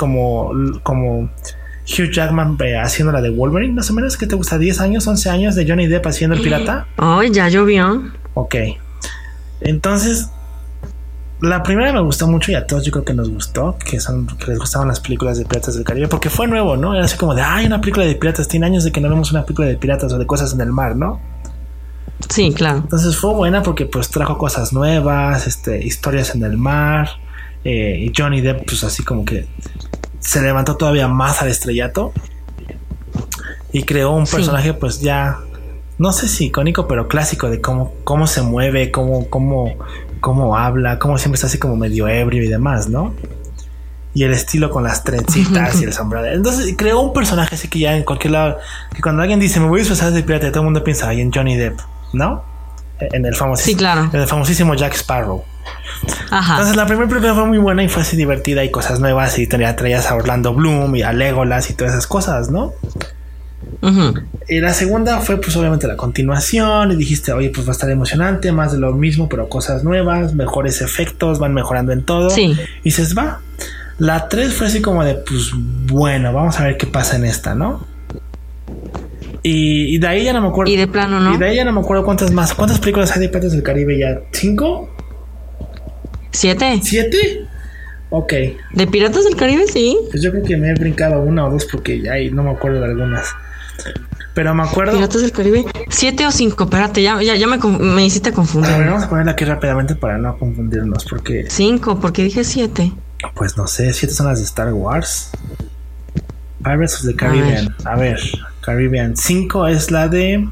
Hugh Jackman haciendo la de Wolverine, más o menos. ¿Qué te gusta? ¿10 años, 11 años de Johnny Depp haciendo el pirata? Ay, ya llovió. Ok. Entonces, la primera me gustó mucho y a todos yo creo que nos gustó, que les gustaban las películas de Piratas del Caribe, porque fue nuevo, ¿no? Era así como de, una película de piratas. Tiene años de que no vemos una película de piratas o de cosas en el mar, ¿no? Sí, claro. Entonces fue buena porque pues trajo cosas nuevas, historias en el mar, y Johnny Depp pues así como que se levantó todavía más al estrellato y creó un personaje pues ya no sé si icónico pero clásico de cómo se mueve, cómo habla, cómo siempre está así como medio ebrio y demás, ¿no? Y el estilo con las trencitas y el sombrero. Entonces creó un personaje así que ya en cualquier lado, que cuando alguien dice me voy a disfrazar de pirata, todo el mundo piensa en Johnny Depp, ¿no? En el famosísimo, sí, claro. En el famosísimo Jack Sparrow. Ajá. Entonces la primera película fue muy buena y fue así divertida y cosas nuevas y traías a Orlando Bloom y a Legolas y todas esas cosas, ¿no? Y la segunda fue pues obviamente la continuación y dijiste, oye, pues va a estar emocionante, más de lo mismo pero cosas nuevas, mejores efectos, van mejorando en todo. Sí. Y dices, va. La 3 fue así como de, pues bueno, vamos a ver qué pasa en esta, ¿no? Y de ahí ya no me acuerdo. Y de plano, ¿no? Y de ahí ya no me acuerdo cuántas películas hay de Piratas del Caribe ya. ¿5? 7. ¿7? Ok. ¿De Piratas del Caribe? Sí. Pues yo creo que me he brincado 1 o 2 porque ya no me acuerdo de algunas. Pero me acuerdo. Piratas del Caribe. 7 o 5. Espérate, ya me hiciste confundir. A ver, vamos a ponerla aquí rápidamente para no confundirnos. Porque 5, porque dije 7. Pues no sé, 7 son las de Star Wars. Pirates of the Caribbean. A ver, Caribbean. 5 es la de.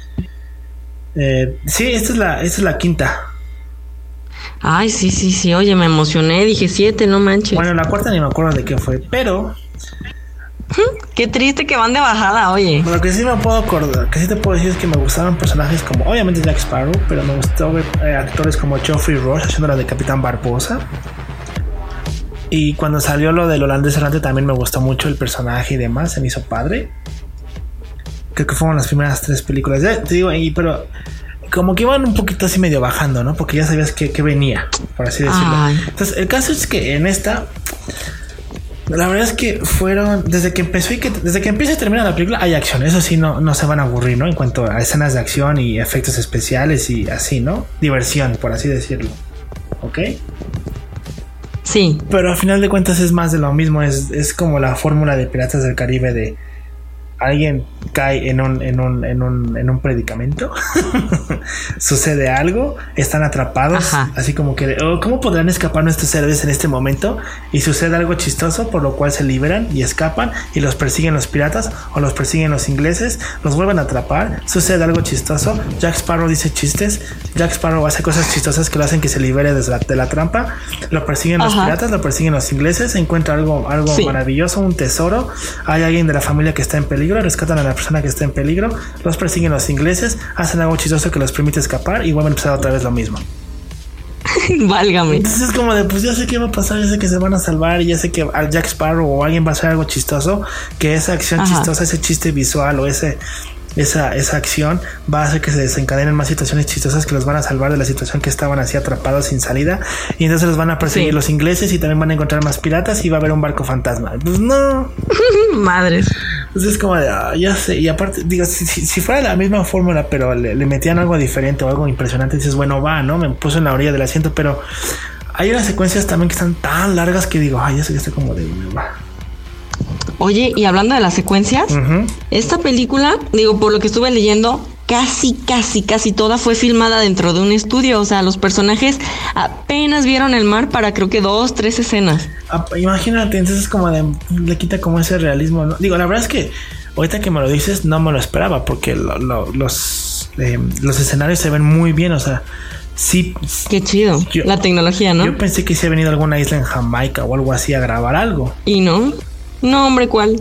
Sí, esta es la quinta. Ay, sí. Oye, me emocioné. Dije 7, no manches. Bueno, la cuarta ni me acuerdo de qué fue, pero. Qué triste que van de bajada, oye. Lo que sí me puedo acordar, que sí te puedo decir es que me gustaban personajes como, obviamente Jack Sparrow, pero me gustó ver actores como Geoffrey Rush haciendo la de Capitán Barbosa. Y cuando salió lo del holandés errante también me gustó mucho el personaje y demás, se me hizo padre. Creo que fueron las primeras 3 películas. Ya te digo, pero como que iban un poquito así medio bajando, ¿no? Porque ya sabías que venía, por así decirlo. Ay. Entonces, el caso es que en esta, la verdad es que fueron, desde que empieza y termina la película, hay acción. Eso sí, no se van a aburrir, ¿no? En cuanto a escenas de acción y efectos especiales y así, ¿no? Diversión, por así decirlo. ¿Ok? Sí. Pero al final de cuentas es más de lo mismo. Es como la fórmula de Piratas del Caribe de alguien cae en un predicamento, sucede algo, están atrapados, ajá, así como que ¿cómo podrán escapar nuestros héroes en este momento? Y sucede algo chistoso, por lo cual se liberan y escapan y los persiguen los piratas o los persiguen los ingleses, los vuelven a atrapar, sucede algo chistoso, Jack Sparrow dice chistes, Jack Sparrow hace cosas chistosas que lo hacen que se libere de la trampa, lo persiguen los piratas, lo persiguen los ingleses, encuentra algo sí, maravilloso, un tesoro, hay alguien de la familia que está en peligro, rescatan a la persona que está en peligro, los persiguen los ingleses, hacen algo chistoso que los permite escapar y vuelven a empezar otra vez lo mismo. Válgame. Entonces es como de, pues ya sé qué va a pasar, ya sé que se van a salvar y ya sé que al Jack Sparrow o alguien va a hacer algo chistoso, que esa acción, ajá, chistosa, ese chiste visual o esa acción va a hacer que se desencadenen más situaciones chistosas que los van a salvar de la situación que estaban así atrapados sin salida, y entonces los van a perseguir, sí, los ingleses y también van a encontrar más piratas y va a haber un barco fantasma. Pues no. Madres. Entonces es como de, ya sé, y aparte digo, si fuera la misma fórmula pero le metían algo diferente o algo impresionante, dices, bueno, va, ¿no? Me puso en la orilla del asiento, pero hay unas secuencias también que están tan largas que digo, ya sé que estoy como de, va. Oye, y hablando de las secuencias, uh-huh, esta película, digo, por lo que estuve leyendo, casi toda fue filmada dentro de un estudio. O sea, los personajes apenas vieron el mar para creo que 2, 3 escenas. Imagínate, entonces como le quita como ese realismo, ¿no? Digo, la verdad es que ahorita que me lo dices no me lo esperaba, porque los escenarios se ven muy bien, o sea, sí. Qué chido, la tecnología, ¿no? Yo pensé que se había venido a alguna isla en Jamaica o algo así a grabar algo. ¿Y no? No, hombre, ¿cuál?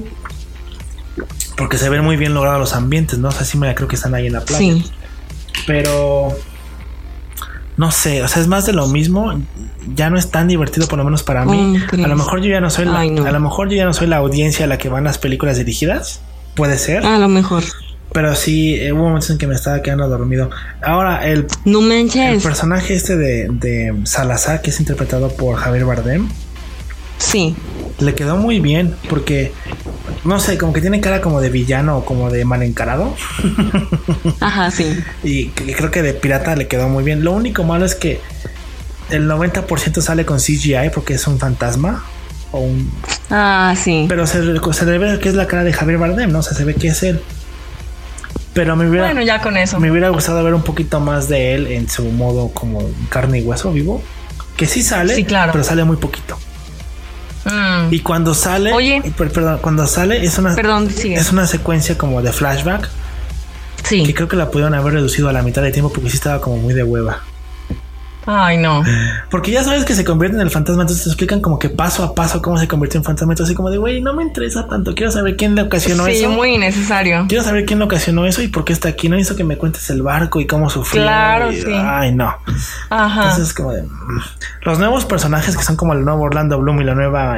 Porque se ven muy bien logrados los ambientes, ¿no? O sea, sí me la creo que están ahí en la playa. Sí. Pero no sé, o sea, es más de lo mismo. Ya no es tan divertido, por lo menos para mí. A lo mejor yo ya no soy a lo mejor yo ya no soy la audiencia a la que van las películas dirigidas. Puede ser. A lo mejor. Pero sí, hubo momentos en que me estaba quedando dormido. Ahora, el personaje de Salazar, que es interpretado por Javier Bardem. Sí. Le quedó muy bien porque, no sé, como que tiene cara como de villano o como de mal encarado. Ajá, sí. Y creo que de pirata le quedó muy bien. Lo único malo es que el 90% sale con CGI porque es un fantasma o un... Ah, sí. Pero se le ve que es la cara de Javier Bardem, ¿no? O sea, se ve que es él. Pero bueno, ya con eso. Me hubiera gustado ver un poquito más de él en su modo como carne y hueso vivo. Que sí sale, sí, claro, pero sale muy poquito. Y cuando sale, cuando sale es una secuencia como de flashback. Sí. Que creo que la pudieron haber reducido a la mitad de tiempo porque sí estaba como muy de hueva. Ay, no. Porque ya sabes que se convierte en el fantasma, entonces te explican como que paso a paso cómo se convirtió en fantasma. Entonces, así como de, güey, no me interesa tanto. Quiero saber quién le ocasionó eso. Sí, muy innecesario. Quiero saber quién le ocasionó eso y por qué está aquí. No hizo que me cuentes el barco y cómo sufrió. Claro, y, sí. Ay, no. Ajá. Entonces, como de, los nuevos personajes que son como el nuevo Orlando Bloom y la nueva,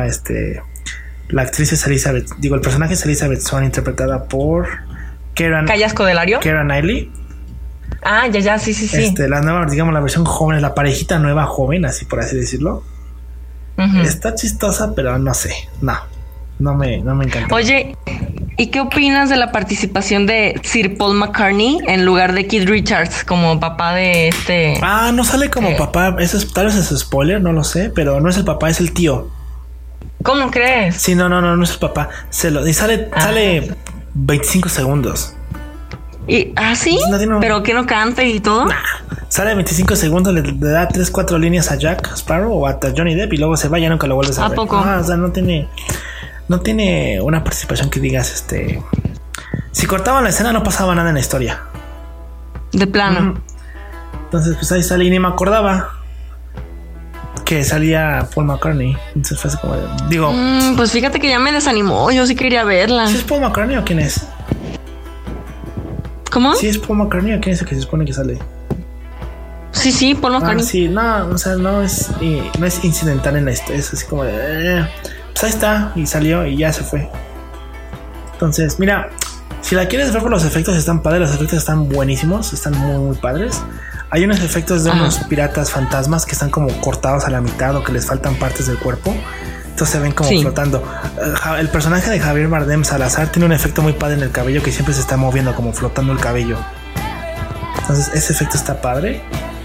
la actriz es Elizabeth. Digo, el personaje es Elizabeth Swann, interpretada por Callasco Delario. Keira Knightley. Ah, ya, sí. La nueva, digamos, la versión joven, la parejita nueva joven, así por así decirlo. Uh-huh. Está chistosa, pero no sé, no me encanta. Oye, ¿y qué opinas de la participación de Sir Paul McCartney en lugar de Keith Richards como papá de este? No sale como papá, tal vez es spoiler, no lo sé, pero no es el papá, es el tío. ¿Cómo crees? Sí, no es el papá. Y sale 25 segundos. ¿Sí? ¿Pero que no cante y todo? Sale 25 segundos, le da 3-4 líneas a Jack Sparrow o a Johnny Depp y luego se va, ya nunca lo vuelves a ver. ¿A poco? O sea, no tiene una participación que digas, si cortaban la escena no pasaba nada en la historia. De plano. Entonces, pues ahí sale y ni me acordaba que salía Paul McCartney. Entonces fue así como de, pues fíjate que ya me desanimó, yo sí quería verla. ¿Sí es Paul McCartney o quién es? ¿Cómo? ¿Sí es Paul McCartney o quién es el que se supone que sale? Sí, Paul McCartney. Sí, o sea, no es incidental en la historia, es así como de, pues ahí está, y salió y ya se fue. Entonces, mira, Si la quieres ver por los efectos, están padres. Los efectos están buenísimos. Están muy, muy padres. Hay unos efectos de unos piratas fantasmas que están como cortados a la mitad o que les faltan partes del cuerpo. Entonces se ven como flotando. El personaje de Javier Bardem Salazar tiene un efecto muy padre en el cabello que siempre se está moviendo, como flotando el cabello. Entonces ese efecto está padre.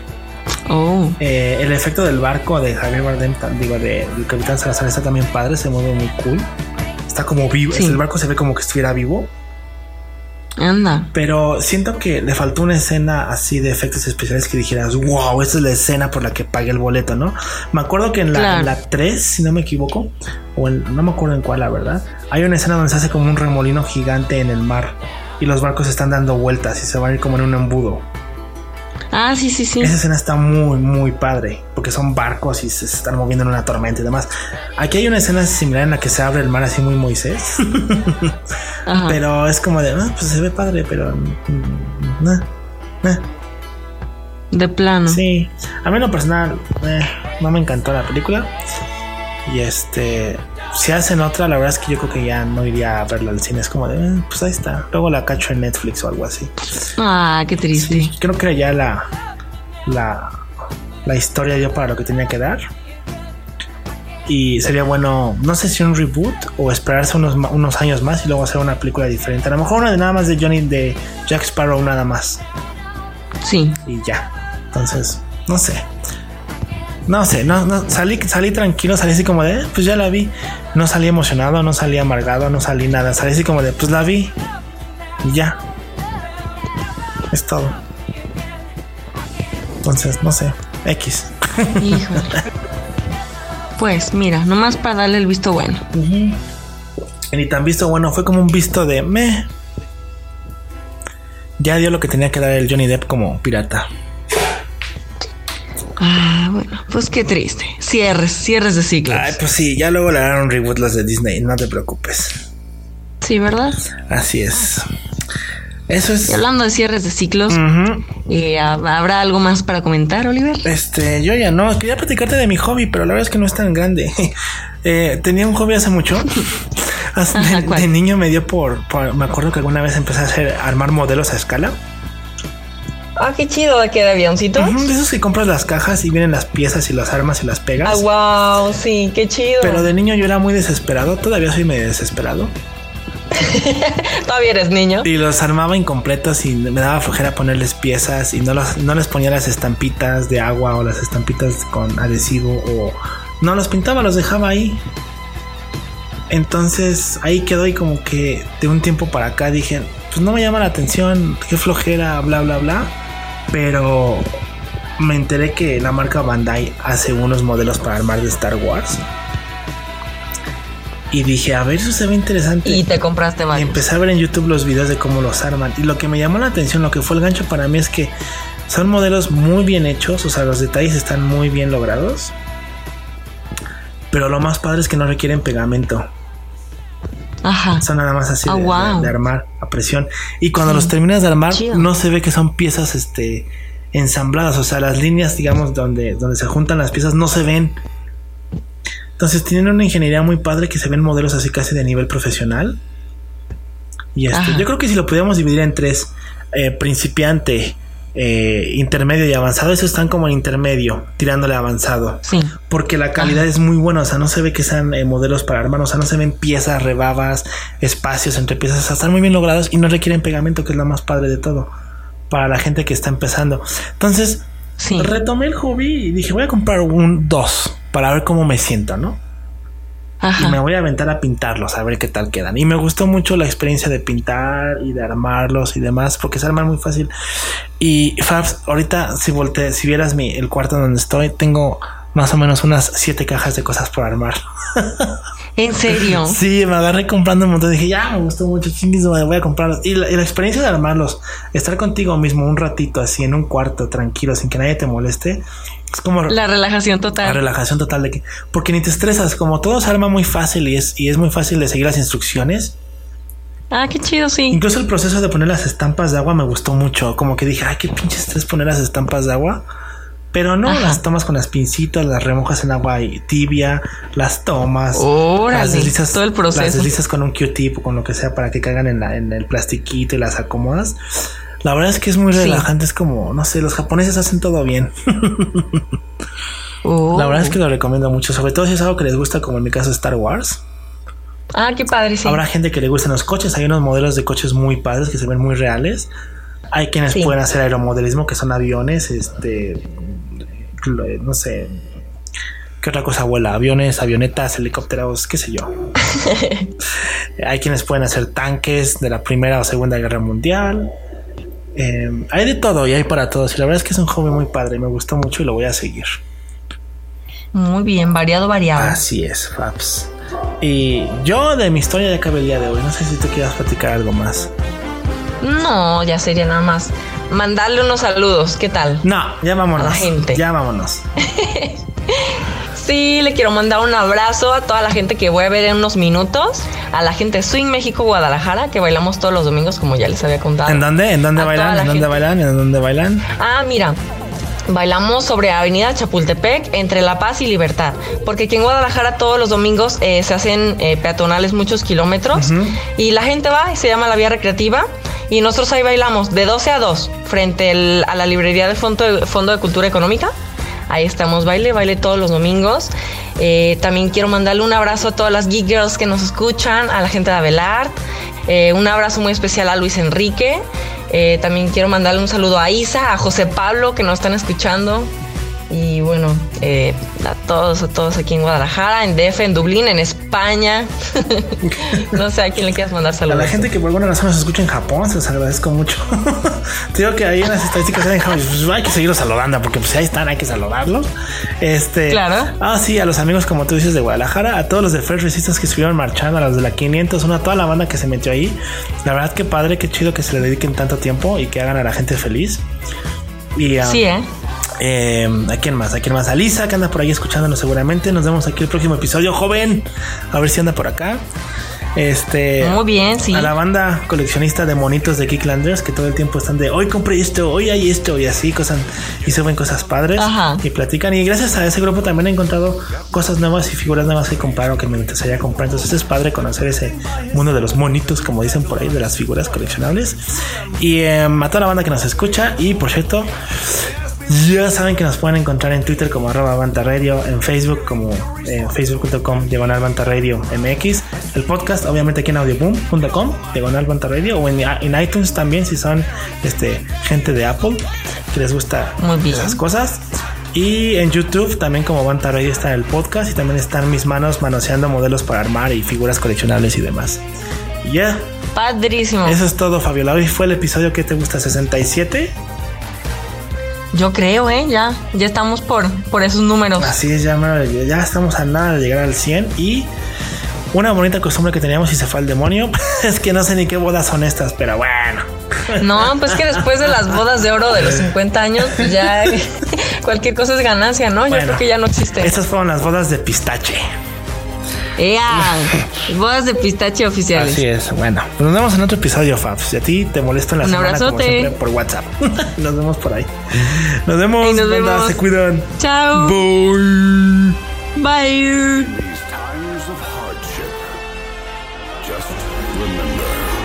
El efecto del barco de Javier Bardem, del Capitán Salazar, está también padre. Se mueve muy cool. Está como vivo. El barco se ve como que estuviera vivo. Anda. Pero siento que le faltó una escena así de efectos especiales que dijeras, wow, esta es la escena por la que pagué el boleto, ¿no? Me acuerdo que en la 3, si no me equivoco, no me acuerdo en cuál, la verdad, hay una escena donde se hace como un remolino gigante en el mar y los barcos están dando vueltas y se van a ir como en un embudo. Sí. Esa escena está muy, muy padre porque son barcos y se están moviendo en una tormenta y demás. Aquí hay una escena similar en la que se abre el mar así muy Moisés. Pero es como de, pues se ve padre, pero de plano. Sí, a mí en lo personal no me encantó la película. Y si hacen otra, la verdad es que yo creo que ya no iría a verla al cine. Es como de, pues ahí está. Luego la cacho en Netflix o algo así. Qué triste. Sí, creo que era ya la historia yo para lo que tenía que dar. Y sería bueno, no sé si un reboot o esperarse unos años más y luego hacer una película diferente. A lo mejor una de nada más de Jack Sparrow, nada más. Sí. Y ya. Entonces, no sé, salí tranquilo, salí así como de, pues ya la vi. No salí emocionado, no salí amargado, no salí nada. Salí así como de, pues la vi. Y ya. Es todo. Entonces, no sé, X. Híjole. Pues mira, nomás para darle el visto bueno. Y ni tan visto bueno, fue como un visto de meh. Ya dio lo que tenía que dar el Johnny Depp como pirata. Bueno, pues qué triste. Cierres de ciclos. Pues sí, ya luego le harán un reboot los de Disney, no te preocupes. Sí, ¿verdad? Así es. Eso es. Y hablando de cierres de ciclos, ¿habrá algo más para comentar, Oliver? Yo ya no. Quería platicarte de mi hobby, pero la verdad es que no es tan grande. Tenía un hobby hace mucho. De niño me dio me acuerdo que alguna vez empecé a armar modelos a escala. Qué chido, ¿de qué, de avioncito? De esos que compras las cajas y vienen las piezas y las armas y las pegas. Wow, sí, qué chido. Pero de niño yo era muy desesperado. Todavía soy medio desesperado. Todavía eres niño. Y los armaba incompletos y me daba flojera ponerles piezas y no les ponía las estampitas de agua o las estampitas con adhesivo o no los pintaba, los dejaba ahí. Entonces ahí quedó y como que de un tiempo para acá dije, pues no me llama la atención, qué flojera, bla bla bla. Pero me enteré que la marca Bandai hace unos modelos para armar de Star Wars. Y dije, a ver, eso se ve interesante. Y te compraste varios. Y empecé a ver en YouTube los videos de cómo los arman. Y lo que me llamó la atención, lo que fue el gancho para mí es que son modelos muy bien hechos. O sea, los detalles están muy bien logrados. Pero lo más padre es que no requieren pegamento. Son nada más así de armar a presión. Y cuando los terminas de armar, no se ve que son piezas ensambladas. O sea, las líneas, digamos, donde se juntan las piezas no se ven. Entonces tienen una ingeniería muy padre que se ven modelos así casi de nivel profesional. Y yo creo que si lo pudiéramos dividir en tres, principiante, intermedio y avanzado, esos están como en intermedio, tirándole a avanzado. Sí. Porque la calidad es muy buena, o sea, no se ve que sean modelos para armar, o sea, no se ven piezas, rebabas, espacios entre piezas, o sea, están muy bien logrados y no requieren pegamento, que es lo más padre de todo, para la gente que está empezando. Entonces, retomé el hobby y dije, voy a comprar dos para ver cómo me siento, ¿no? Y me voy a aventar a pintarlos, a ver qué tal quedan. Y me gustó mucho la experiencia de pintar y de armarlos y demás, porque se arman muy fácil. Y Fabs, ahorita si vieras el cuarto donde estoy, tengo más o menos unas 7 cajas de cosas por armar. ¿En serio? Sí, me agarré comprando un montón. Dije, ya me gustó mucho, chinguísimo, voy a comprarlos. Y la experiencia de armarlos, estar contigo mismo un ratito así en un cuarto tranquilo, sin que nadie te moleste, es como la relajación total. La relajación total de que, porque ni te estresas, como todo se arma muy fácil y es muy fácil de seguir las instrucciones. Qué chido, sí. Incluso el proceso de poner las estampas de agua me gustó mucho. Como que dije, ay, qué pinche estrés poner las estampas de agua. Pero no, Ajá. las tomas con las pincitas, las remojas en agua tibia, las tomas, Órale, las deslizas, todo el proceso. las deslizas con un Q-tip o con lo que sea para que caigan en el plastiquito y las acomodas. La verdad es que es muy relajante, es como, no sé, los japoneses hacen todo bien. La verdad es que lo recomiendo mucho, sobre todo si es algo que les gusta, como en mi caso Star Wars. Ah, qué padre, sí. Habrá gente que le gustan los coches, hay unos modelos de coches muy padres que se ven muy reales. Hay quienes Sí. pueden hacer aeromodelismo, que son aviones, no sé, ¿qué otra cosa vuela? Aviones, avionetas, helicópteros, qué sé yo. Hay quienes pueden hacer tanques de la Primera o Segunda Guerra Mundial. Hay de todo y hay para todos. Y la verdad es que es un hobby muy padre. Me gustó mucho y lo voy a seguir. Muy bien, variado. Así es, Fabs. Y yo de mi historia ya acabé el día de hoy. No sé si tú quieras platicar algo más. No, ya sería nada más mandarle unos saludos. ¿Qué tal? No, ya vámonos. A la gente. Ya vámonos. Sí, le quiero mandar un abrazo a toda la gente que voy a ver en unos minutos. A la gente de Swing México Guadalajara, que bailamos todos los domingos, como ya les había contado. ¿En dónde? ¿En dónde A bailan? toda la ¿En dónde gente. bailan? ¿En dónde bailan? Ah, mira. Bailamos sobre Avenida Chapultepec entre La Paz y Libertad, porque aquí en Guadalajara todos los domingos se hacen peatonales muchos kilómetros y la gente va y se llama la Vía Recreativa y nosotros ahí bailamos de 12 a 2 frente a la librería del Fondo de Cultura Económica. Ahí estamos, baile todos los domingos. También quiero mandarle un abrazo a todas las Geek Girls que nos escuchan, a la gente de Abelard. Un abrazo muy especial a Luis Enrique. También quiero mandarle un saludo a Isa, a José Pablo, que nos están escuchando. Y bueno, a todos aquí en Guadalajara, en DF, en Dublín, en España. No sé a quién le quieras mandar A saludos. la gente que por alguna razón nos escucha en Japón, se los agradezco mucho. Te digo que ahí en las estadísticas salen en Japón, pues hay que seguirlos saludando, porque pues ahí están, hay que saludarlos. Claro. Ah, sí, a los amigos, como tú dices, de Guadalajara, a todos los de First Resistance que estuvieron marchando, a los de la 501, a toda la banda que se metió ahí. La verdad, que padre, qué chido que se le dediquen tanto tiempo y que hagan a la gente feliz. Y Sí, ¿a quién más? A Lisa, que anda por ahí escuchándonos seguramente. Nos vemos aquí el próximo episodio, joven. A ver si anda por acá. Muy bien, sí. A la banda coleccionista de monitos de Geeklanders, que todo el tiempo están de hoy compré esto, hoy hay esto y así cosas, y suben cosas padres. Ajá. Y platican. Y gracias a ese grupo también he encontrado cosas nuevas y figuras nuevas que comprar o que me interesaría comprar. Entonces es padre conocer ese mundo de los monitos, como dicen por ahí, de las figuras coleccionables. Y a toda la banda que nos escucha. Y por cierto, ya saben que nos pueden encontrar en Twitter como @BantaRadio, en Facebook como facebook.com/BantaRadio MX, el podcast obviamente aquí en audioboom.com /BantaRadio, o en iTunes también, si son gente de Apple que les gusta Muy bien. esas cosas. Y en YouTube también como Banta Radio está el podcast, y también están mis manos manoseando modelos para armar y figuras coleccionables y demás. Y ya, Padrísimo. eso es todo, Fabiola. Hoy fue el episodio que te gusta, 67. Yo creo, ya estamos por esos números. Así es, ya estamos a nada de llegar al 100. Y una bonita costumbre que teníamos y se fue al demonio es que no sé ni qué bodas son estas, pero bueno. No, pues que después de las bodas de oro de los 50 años, pues ya cualquier cosa es ganancia, ¿no? Yo Bueno, creo que ya no existe. Estas fueron las bodas de pistache. Bodas de pistache oficiales. Así es. Bueno, pues nos vemos en otro episodio, Fabs. Si a ti te molesta en la Un semana, como abrazote. siempre, por WhatsApp. Nos vemos por ahí. Nos vemos. Y nos banda, vemos. se cuidan. Chao. Bye. Bye. These times of hardship, just remember,